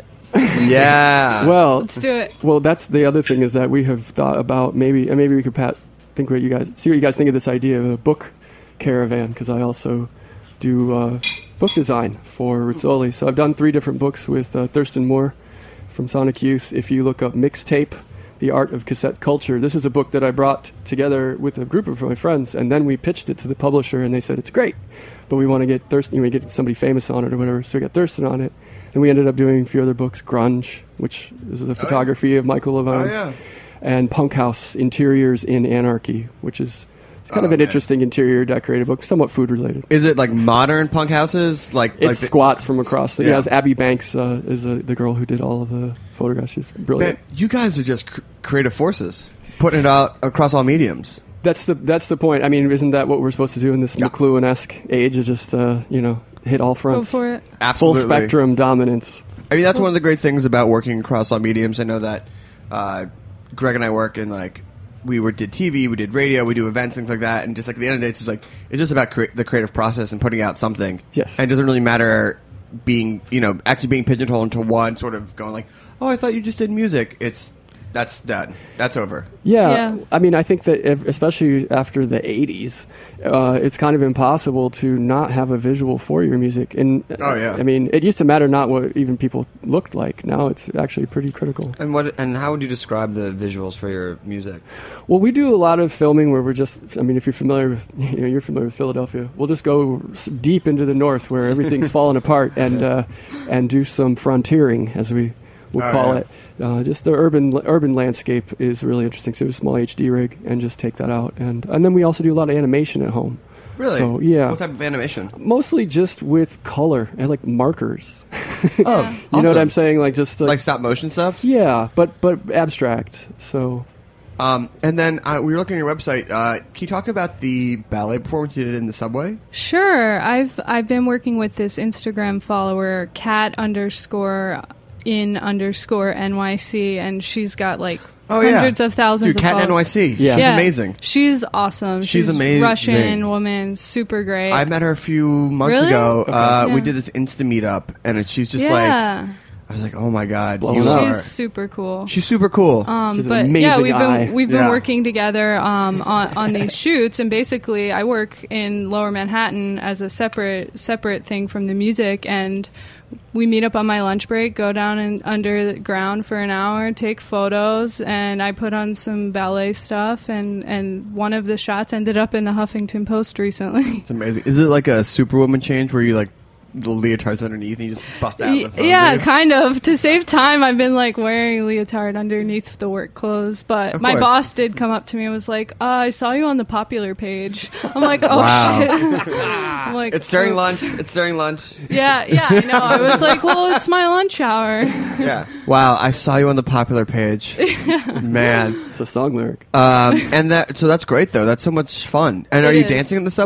Yeah. Well, Let's do it. Well, that's the other thing is that we have thought about maybe, and maybe we could Pat think what you guys see what you guys think of this idea of a book caravan, because I also do uh, book design for Rizzoli. So I've done three different books with uh, Thurston Moore from Sonic Youth. If you look up Mixtape, The Art of Cassette Culture, this is a book that I brought together with a group of my friends, and then we pitched it to the publisher, and they said it's great, but we want to get Thurston, we get somebody famous on it or whatever. So we got Thurston on it. And we ended up doing a few other books, Grunge, which is the photography oh, yeah. of Michael Levine, oh, yeah. and Punk House, Interiors in Anarchy, which is it's kind oh, of an man. interesting interior decorated book, somewhat food related. Is it like modern punk houses? Like It's like the, squats from across. The, yeah. yeah, it's Abby Banks uh, is uh, the girl who did all of the photographs. She's brilliant. Man, you guys are just cr- creative forces, putting it out across all mediums. That's the that's the point. I mean, isn't that what we're supposed to do in this yeah. McLuhan-esque age? Is just uh, you know hit all fronts, go for it, absolutely, full spectrum dominance. I mean, that's one of the great things about working across all mediums. I know that uh, Greg and I work in, like, we were, did T V, we did radio, we do events, things like that, and just like at the end of the day, it's just like, it's just about cre- the creative process and putting out something. Yes. And it doesn't really matter being, you know, actually being pigeonholed into one, sort of going like, oh, I thought you just did music. It's, that's done. That's over. Yeah, Yeah. I mean, I think that if, especially after the eighties, uh, it's kind of impossible to not have a visual for your music. And Oh, yeah. I mean, it used to matter not what even people looked like. Now it's actually pretty critical. And what? And how would you describe the visuals for your music? Well, we do a lot of filming where we're just, I mean, if you're familiar with, you know, you're familiar with Philadelphia, we'll just go s- deep into the north where everything's falling apart and uh, and do some frontiering, as we would Oh, call yeah. it. Uh, just the urban urban landscape is really interesting. So a small H D rig and just take that out. And, and then we also do a lot of animation at home. Really? So, yeah. What type of animation? Mostly just with color and like markers. Oh, You know what awesome. I'm saying? Like just like, Like stop motion stuff? yeah, but but abstract. So Um, and then uh, we were looking at your website. Uh, can you talk about the ballet performance you did in the subway? Sure. I've I've been working with this Instagram follower, cat underscore in underscore N Y C, and she's got like Oh, yeah. hundreds of thousands Dude, of Cat followers. N Y C. Yeah. She's Yeah. amazing. She's awesome. She's She's amazing. Russian woman, super great. I met her a few months Really? ago. Okay. Uh, Yeah. We did this Insta meetup, and it, she's just yeah. like, I was like, oh my god, blowing you up. are. She's super cool. She's super cool. Um, She's an but amazing yeah, we've eye. been we've been Yeah. working together um, on on these shoots, and basically, I work in Lower Manhattan as a separate separate thing from the music, and we meet up on my lunch break, go down and under the ground for an hour, take photos, and I put on some ballet stuff, and and one of the shots ended up in the Huffington Post recently. It's amazing. Is it like a Superwoman change where you like the leotard's underneath and you just bust out the phone Yeah, booth? kind of. To save time, I've been like wearing a leotard underneath the work clothes. But Of my course. boss did come up to me and was like, uh, "I saw you on the popular page." I'm like, "Oh Wow. shit!" I'm like, It's during "Oops." lunch. It's during lunch. Yeah, yeah, I know. I was like, "Well, it's my lunch hour." Yeah. Wow, I saw you on the popular page. Man. it's a song lyric. Um, and that so that's great though. That's so much fun. And It are you is. dancing in the subway?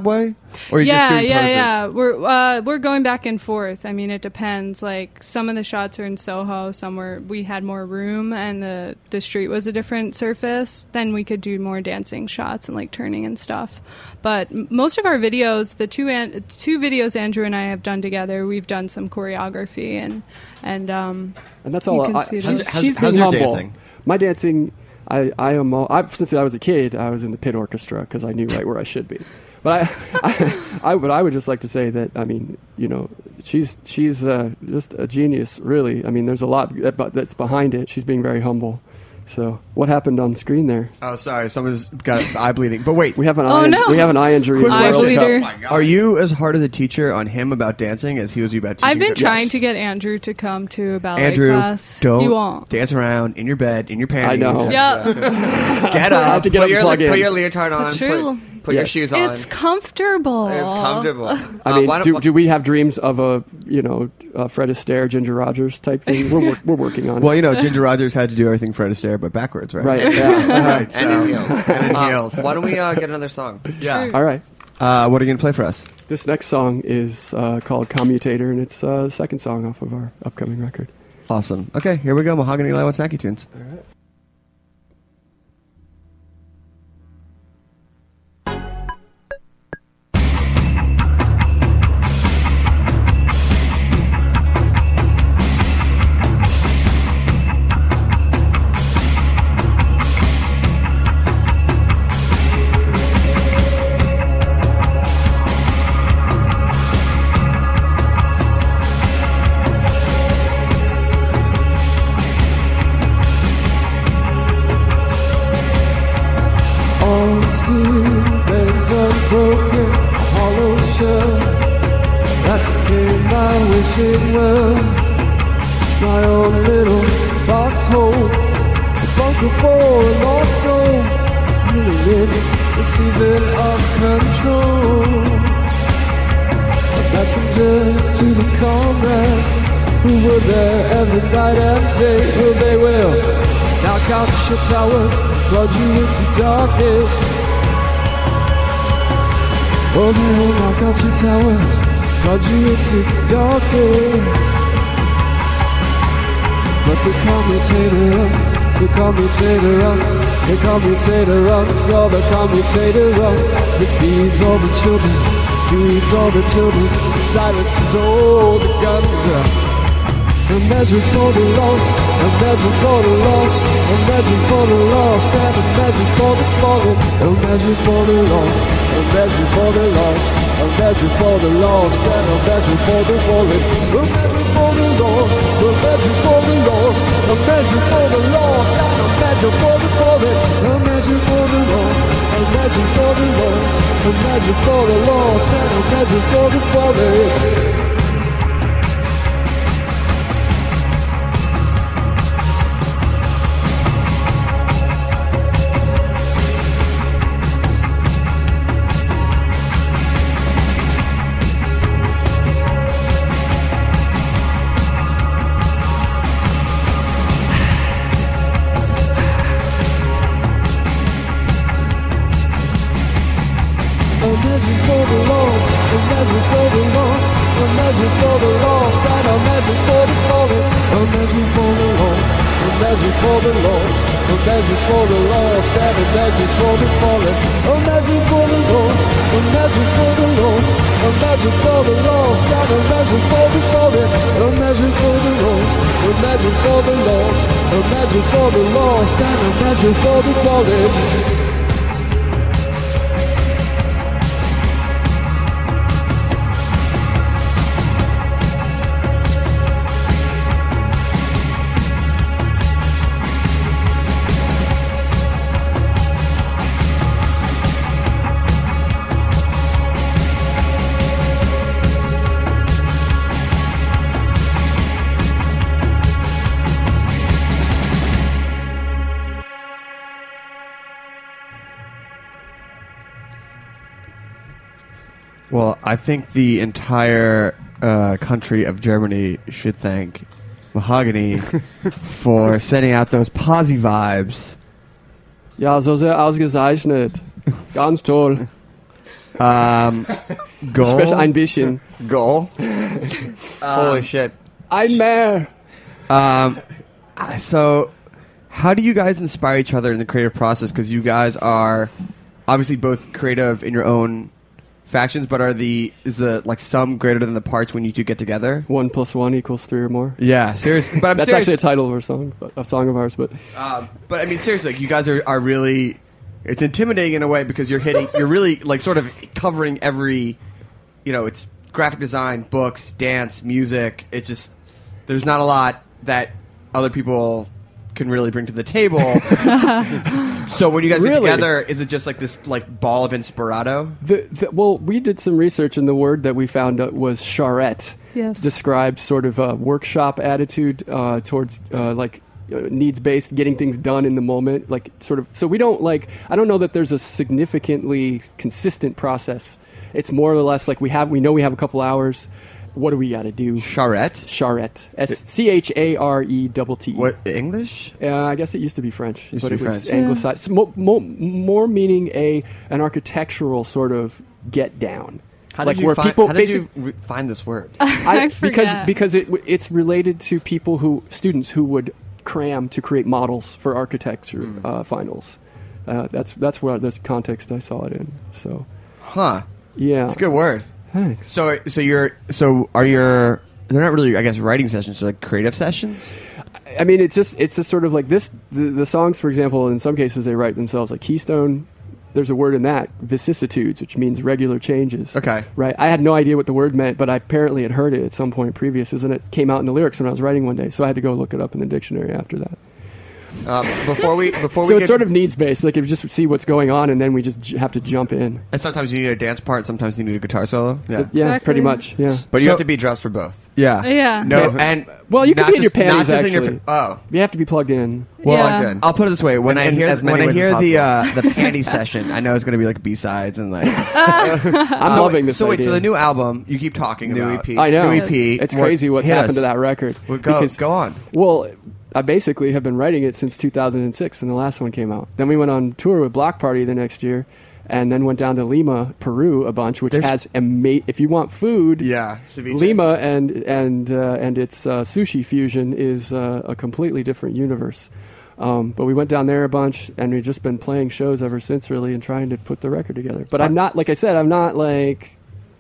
Or you yeah, just doing yeah, poses? yeah. We're uh, we're going back and forth. I mean, it depends. Like some of the shots are in Soho, some were we had more room, and the the street was a different surface. Then we could do more dancing shots and like turning and stuff. But m- most of our videos, the two an- two videos Andrew and I have done together, we've done some choreography and and um. And that's you all. can I, see she's those. she's how's being your humble. dancing? My dancing, I, I am. All, I've, since I was a kid, I was in the pit orchestra because I knew right where I should be. But I, I, I, but I would just like to say that I mean, you know, she's she's uh, just a genius, really. I mean, there's a lot that, that's behind it. She's being very humble. So, what happened on screen there? Oh, sorry, someone's got eye bleeding. But wait, We have an Oh, eye. no. We have an eye injury. Quick in the Eye World bleeder. Cup. are you as hard of a teacher on him about dancing as he was you about teaching? I've been to- trying Yes. to get Andrew to come to a ballet Andrew, class. don't You won't. dance around in your bed in your panties. I know. Yeah. Get I up. have to get put up and your plug in. put your leotard on. True. Put, put your Yes. shoes on. It's comfortable. It's comfortable. I Uh, mean, why don't- do, do we have dreams of a you know a Fred Astaire, Ginger Rogers type thing? We're wor- we're working on Well, it. you know, Ginger Rogers had to do everything Fred Astaire, but backwards, right? Right. Yeah. right. So, And in heels. and in Uh, heels. Why don't we uh, get another song? Yeah. All right. Uh, what are you going to play for us? This next song is uh, called Commutator, and it's uh, the second song off of our upcoming record. Awesome. Okay, here we go. Mahogany Live with Snacky Tunes. All right. All steel bends unbroken, a hollow shell that became my wishing well. My own little foxhole, a bunker for a lost soul, really in the season of control. A messenger to the comrades who were there every night and day. Well, they will knock out your towers, plunge you into darkness. Oh, they will knock out your towers, plunge you into darkness. But the commutator runs, the commutator runs, the commutator runs, oh, the commutator runs. It feeds all the children, feeds all the children, it silences all the guns. A measure for the lost, a measure for the lost, a measure for the lost, and a measure for the fallen. A measure for the lost, a measure for the lost, a measure for the lost, and a measure for the fallen. A measure for the lost, a measure for the lost, a measure for the lost, and a measure for the fallen. A measure for the lost, a measure for the lost, a measure for the lost, and a measure for the fallen. A measure for the lost, a measure for the lost, a measure for the lost, and a measure for the fallen. A measure for the lost, a measure for the lost, a measure for the lost, and a measure for the fallen. A measure for the lost, a measure for the lost, a measure for the lost, and a measure for the fallen. A measure for the lost, a measure for the lost, a measure for the lost, and a measure for the fallen. Well, I think the entire uh, country of Germany should thank Mahogany for sending out those posy vibes. Ja, so sehr ausgezeichnet. Ganz toll. Um, goal. Special ambition. Goal. Um, Holy shit. I'm mayor. Um, so, how do you guys inspire each other in the creative process? Because you guys are obviously both creative in your own factions, but are the is the like sum greater than the parts when you two get together? One plus one equals three or more. Yeah, seriously. But I'm That's serious. actually a title of our song, but, a song of ours. But Um, but I mean, seriously, like, you guys are, are really. It's intimidating in a way because you're hitting. You're really like sort of covering every. You know, it's graphic design, books, dance, music. It's just there's not a lot that other people can really bring to the table. So when you guys Really? get together, is it just like this like ball of inspirato? The, the, well, we did some research, and the word that we found out was charrette. Yes. Describes sort of a workshop attitude uh, towards uh, like uh, needs-based, getting things done in the moment. Like sort of. So we don't like. I don't know that there's a significantly consistent process. It's more or less like we have. We know we have a couple hours. What do we got to do? Charrette? Charrette. S C H A R E double T. What, English? Uh, I guess it used to be French, Used but to it be was French. anglicized. It's mo- mo- more meaning a an architectural sort of get down. How like did you, where find, people how did basic- you re- find this word? I, I because forget. because it it's related to people who students who would cram to create models for architecture Mm. uh, finals. Uh, that's that's what this context I saw it in. So Huh. yeah, It's a good word. Thanks. So, so you're, so are your? They're not really, I guess, writing sessions. They're like creative sessions. I mean, it's just it's just sort of like this. The, the songs, for example, in some cases they write themselves. Like Keystone, there's a word in that, vicissitudes, which means regular changes. Okay. Right. I had no idea what the word meant, but I apparently had heard it at some point previous, and it came out in the lyrics when I was writing one day. So I had to go look it up in the dictionary after that. Uh, before we, before So we it's get sort of needs based. Like if you just see what's going on, and then we just j- have to jump in. And sometimes you need a dance part. Sometimes you need a guitar solo. Yeah. Yeah, Exactly. pretty much. Yeah. But you So- have to be dressed for both. Yeah. Yeah. No. Yeah. And Well, you can not be in your just- not panties, just in your actually. pa- oh. You have to be plugged in. Well, Yeah. Good. I'll put it this way: when And I in hear as many when I ways hear as the possible. uh, the panty session, I know it's going to be like B sides and like. I'm so, loving this So wait, idea. so the new album you keep talking New about? E P. I know. New E P. It's What- crazy what's hit happened us. to that record. Well, go Because- go on. Well, I basically have been writing it since two thousand six, and the last one came out. Then we went on tour with Block Party the next year, and then went down to Lima, Peru, a bunch, which There's- has ama- if you want food, Yeah, ceviche. Lima and and uh, and its uh, sushi fusion is uh, a completely different universe. Um, but we went down there a bunch, and we've just been playing shows ever since, really, and trying to put the record together. But I'm not, like I said, I'm not like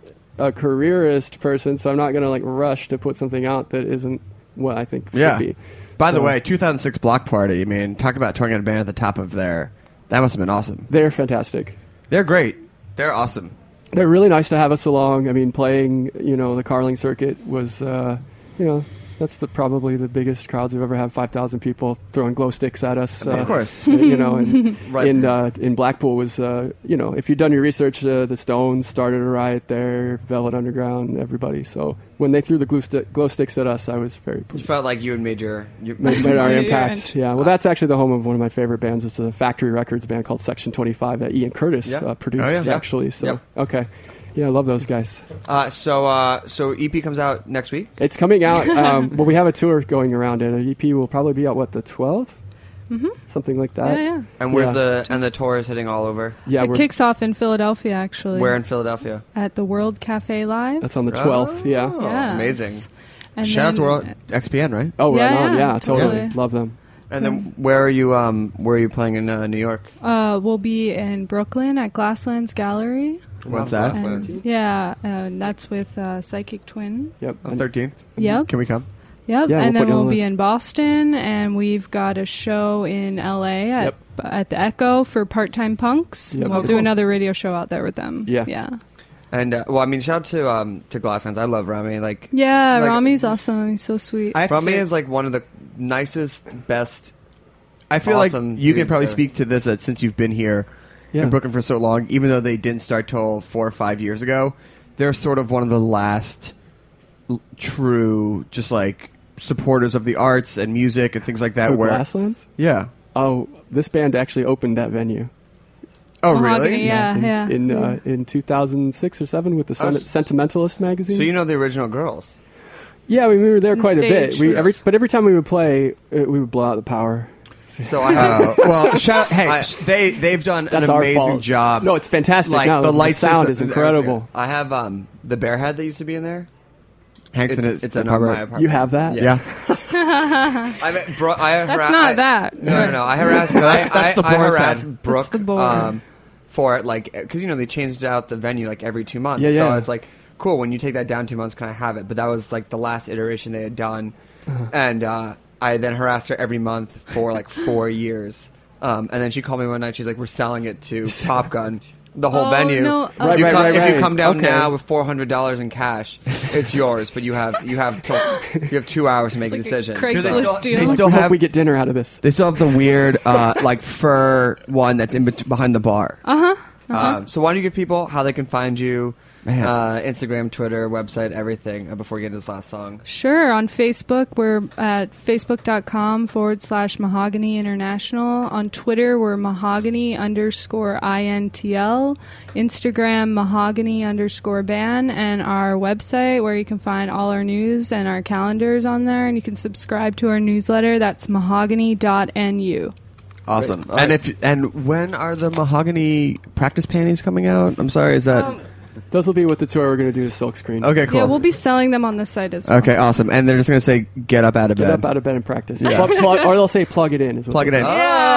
a careerist person, so I'm not going to like rush to put something out that isn't what I think Yeah. should be. By the So- way, two thousand six Block Party. I mean, talk about touring at a band at the top of their. That must have been awesome. They're fantastic. They're great. They're awesome. They're really nice to have us along. I mean, playing, you know, the Carling circuit was, uh, you know, that's the probably the biggest crowds we've ever had. Five thousand people throwing glow sticks at us. Uh, Of course. you know, and Right. in uh, in Blackpool was, uh, you know, if you've done your research, uh, the Stones started a riot there, Velvet Underground, everybody. So when they threw the glue sti- glow sticks at us, I was very You pleased. felt like you had made your. your Made, made our Yeah, impact. Yeah. Well, that's actually the home of one of my favorite bands. It's a Factory Records band called Section twenty-five that Ian Curtis Yeah. uh, produced, Oh, yeah. actually. So, Yep. okay. Yeah, I love those guys. Uh, so, uh, so E P comes out next week. It's coming out. Um, well, we have a tour going around it. An E P will probably be out, what, the twelfth? Mm-hmm. Something like that. Yeah, yeah. And where's Yeah. the and the tour is hitting all over. Yeah, It we're, kicks off in Philadelphia, actually. Where in Philadelphia? At the World Cafe Live. that's on the twelfth. Yeah. Oh, Yes. amazing. And Shout out to then- World X P N, right? Oh, right Yeah, on. yeah, Yeah, totally. totally. Love them. And then where are you? Um, where are you playing in uh, New York? Uh, we'll be in Brooklyn at Glasslands Gallery. What's that? And, yeah, and that's with uh, Psychic Twin. Yep. On And- thirteenth. Yep. Can we come? Yep. Yeah, and we'll put then you on we'll the be list. in Boston, and we've got a show in L A at Yep. at the Echo for Part Time Punks. Yep. We'll Oh, do cool. another radio show out there with them. Yeah. Yeah. And uh, well, I mean, shout out to um, to Glasslands. I love Rami. Like, Yeah, Like- Rami's awesome. He's so sweet. I have to Rami say- is like one of the nicest, best. I feel Awesome like you can dudes probably there. speak to this uh, since you've been here Yeah. in Brooklyn for so long. Even though they didn't start till four or five years ago, they're sort of one of the last l- true, just like supporters of the arts and music and things like that. Oh, where Glasslands? yeah. Oh, this band actually opened that venue. Oh Mahogany, really? Yeah, in, yeah. In uh, in two thousand six or seven with the Oh, Sen- s- Sentimentalist magazine. So you know the original girls. yeah, we, we were there The quite a bit. stage We was- every but every time we would play, uh, we would blow out the power. So I have. Uh, well, shout, hey, I- they they've done That's an our amazing fault. job. No, it's fantastic. Like No, the the light sound system is incredible. everything. I have um the bear head that used to be in there. Hank's in It- it. it's in in my our apartment. You have that? Yeah. I mean, Bro- I That's hara- not I, that. No, no, no. I harassed. I, That's I, the I boar's harassed head. Brooke That's the board. um, for it, like, because you know they changed out the venue like every two months. Yeah, So yeah. I was like, cool. When you take that down two months, can I have it? But that was like the last iteration they had done, Uh-huh. and uh, I then harassed her every month for like four years. Um, and then she called me one night. She's like, "We're selling it to Top Gun." The whole Oh, venue. no. If, Right, you right, come, right, if you right. come down Okay. now with four hundred dollars in cash, it's yours. But you have you have till, you have two hours to make It's a like a decision. Craigslist they still, deal. they Like, still we hope have we get dinner out of this. they still have the weird uh, like fur one that's in bet- behind the bar. Uh-huh. Um, so why don't you give people how they can find you, Man. uh, Instagram, Twitter, website, everything, uh, before we get to this last song? Sure. On Facebook, we're at facebook.com forward slash Mahogany International. On Twitter, we're Mahogany underscore I N T L. Instagram, Mahogany underscore ban. And our website, where you can find all our news and our calendars on there. And you can subscribe to our newsletter. That's mahogany dot N U. Awesome. Great. All And right. if and when are the mahogany practice panties coming out? I'm sorry, is that Um, Those will be what the tour we're going to do is silk screen. okay? Cool. Yeah, we'll be selling them on the site as well. okay, awesome. And they're just gonna say, "Get up out of Get bed." up out of bed and practice. Yeah. Plug- plug- or they'll say plug it in. Is what Plug it they'll in. say.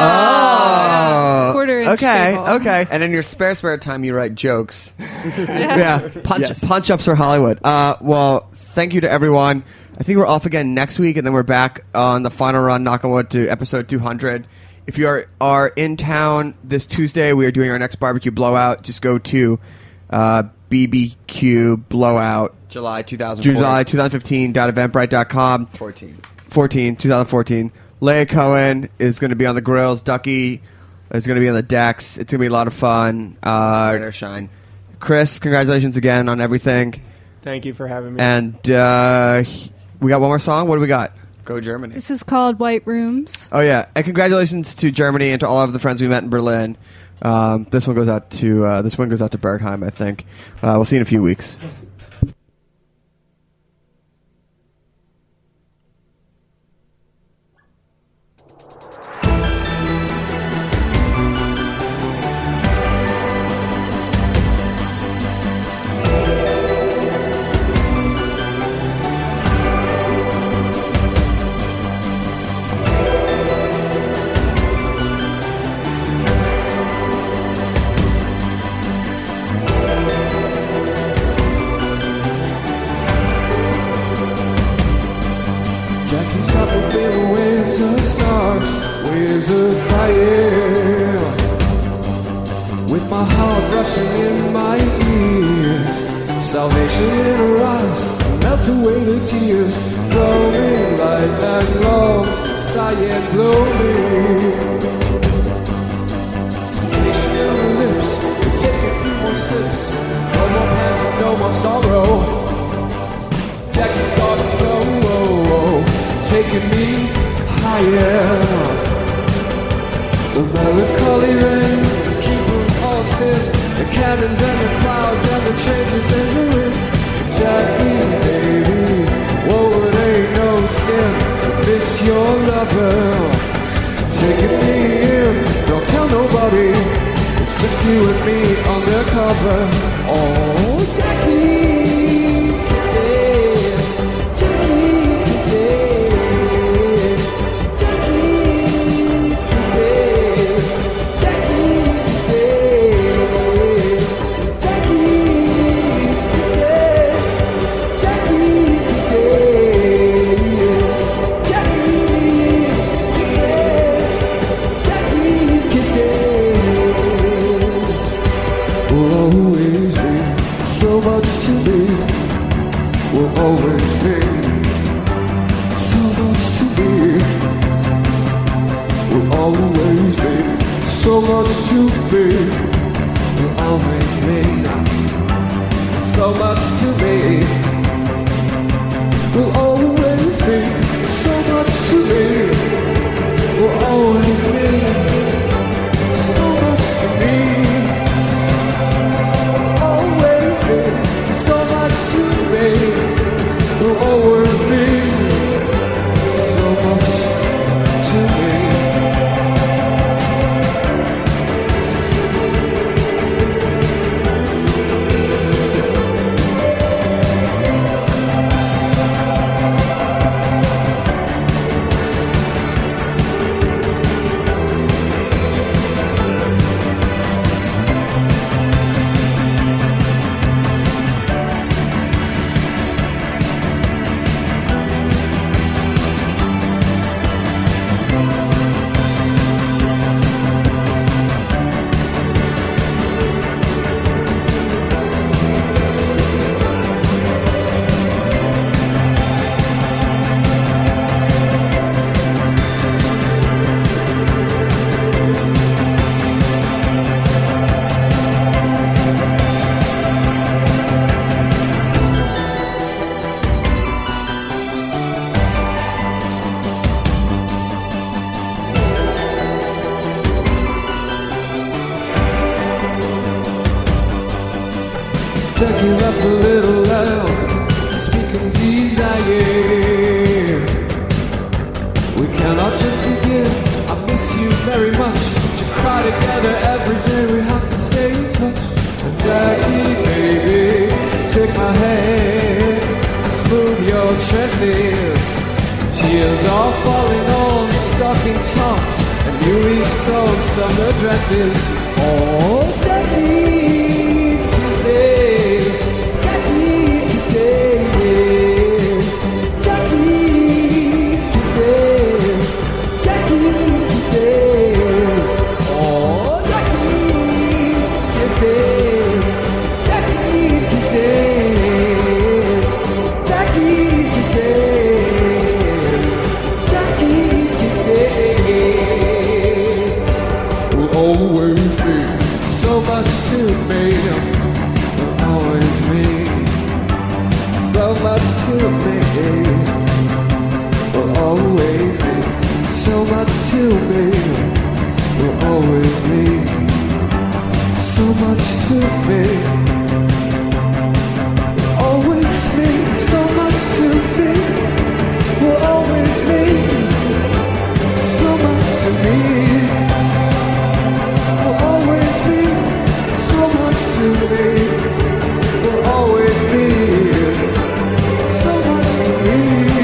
Oh, Quarter inch okay, cable. okay. And in your spare spare time, you write jokes. Yeah, punch Yes. punch ups for Hollywood. Uh, well, thank you to everyone. I think we're off again next week, and then we're back on the final run. Knock on wood, to episode two hundred. If you are are in town this Tuesday, we are doing our next barbecue blowout. Just go to uh, B B Q blowout July two thousand July twenty fifteen dot eventbrite dot com. fourteen. fourteen, twenty fourteen. Leia Cohen is going to be on the grills. Ducky is going to be on the decks. It's going to be a lot of fun. Uh, Rain or shine. Chris, congratulations again on everything. Thank you for having me. And uh, we got one more song. What do we got? Go Germany. This is called White Rooms. Oh yeah, and congratulations to Germany and to all of the friends we met in Berlin. Um, this one goes out to uh, this one goes out to Bergheim, I think. Uh, we'll see you in a few weeks. Jackie's got me feeling waves of stars, waves of fire. With my heart rushing in my ears, salvation in her eyes, melt away the tears, glowing light and long, sighing glowing. Temptation in her lips, we take a few more sips, no more plans and no more sorrow. Jackie started slow, oh, oh, taking me higher. The melancholy rain is keeping us in. The cannons and the clouds and the trains have been ruined. Jackie, baby, whoa, it ain't no sin to miss your lover. Taking me in, don't tell nobody. It's just you and me undercover. Oh, Jackie's kisses, Jackie's kisses, Jackie's kisses, Jackie's kisses, Jackie's kisses, Jackie's kisses, Jackie's kisses, Jackie's kisses will always be so much to me. Will always be so much to me. Will always be so much to me. Will always be so much to me. Will always be so much to me. Will always be so much to me. Will always be so much to me. Will always be so much to me. you left a little love, speaking desire. We cannot just begin. I miss you very much. To cry together every day, we have to stay in touch. And Jackie, baby, take my hand, smooth your tresses. Tears are falling on stocking tops and newly sewn summer dresses. Oh, Jackie's kisses, Jackie's kisses, Jackie's kisses, Jackie's kisses. Oh, Jackie's kisses, Jackie's kisses, Jackie's kisses, Jackie's kisses. Will always be so much to me. Will always be so much to me. Will always be so much to me. Will always be so much to me. Will always be so much to me. Will always be so much to me. Will always be so much to me. Will always be so much to me.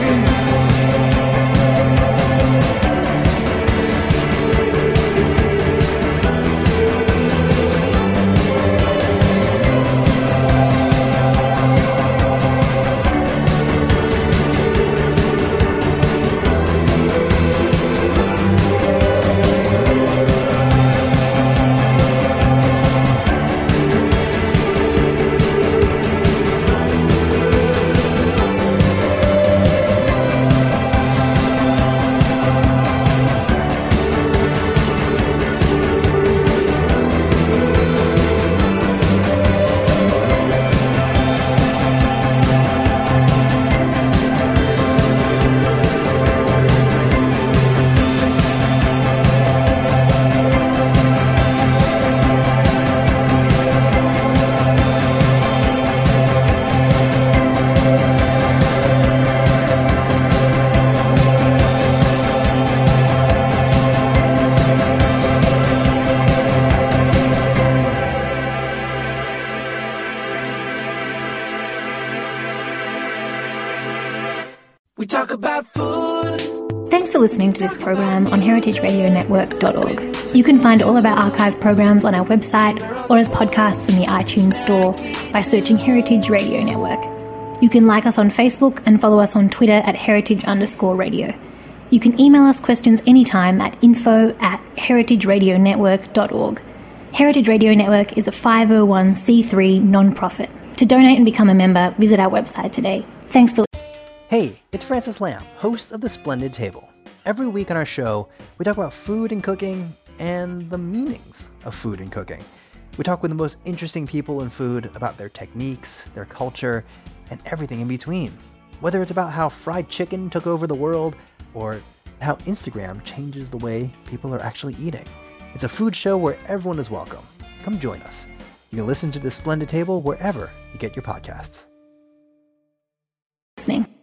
We talk about food. Thanks for listening to this program on heritage radio network dot org. You can find all of our archive programs on our website or as podcasts in the iTunes store by searching Heritage Radio Network. You can like us on Facebook and follow us on Twitter at heritage underscore radio. You can email us questions anytime at info at heritage radio network dot org. Heritage Radio Network is a five oh one c three non-profit. To donate and become a member, visit our website today. Thanks for Hey, it's Francis Lamb, host of The Splendid Table. Every week on our show, we talk about food and cooking and the meanings of food and cooking. We talk with the most interesting people in food about their techniques, their culture, and everything in between. Whether it's about how fried chicken took over the world or how Instagram changes the way people are actually eating. It's a food show where everyone is welcome. Come join us. You can listen to The Splendid Table wherever you get your podcasts. listening.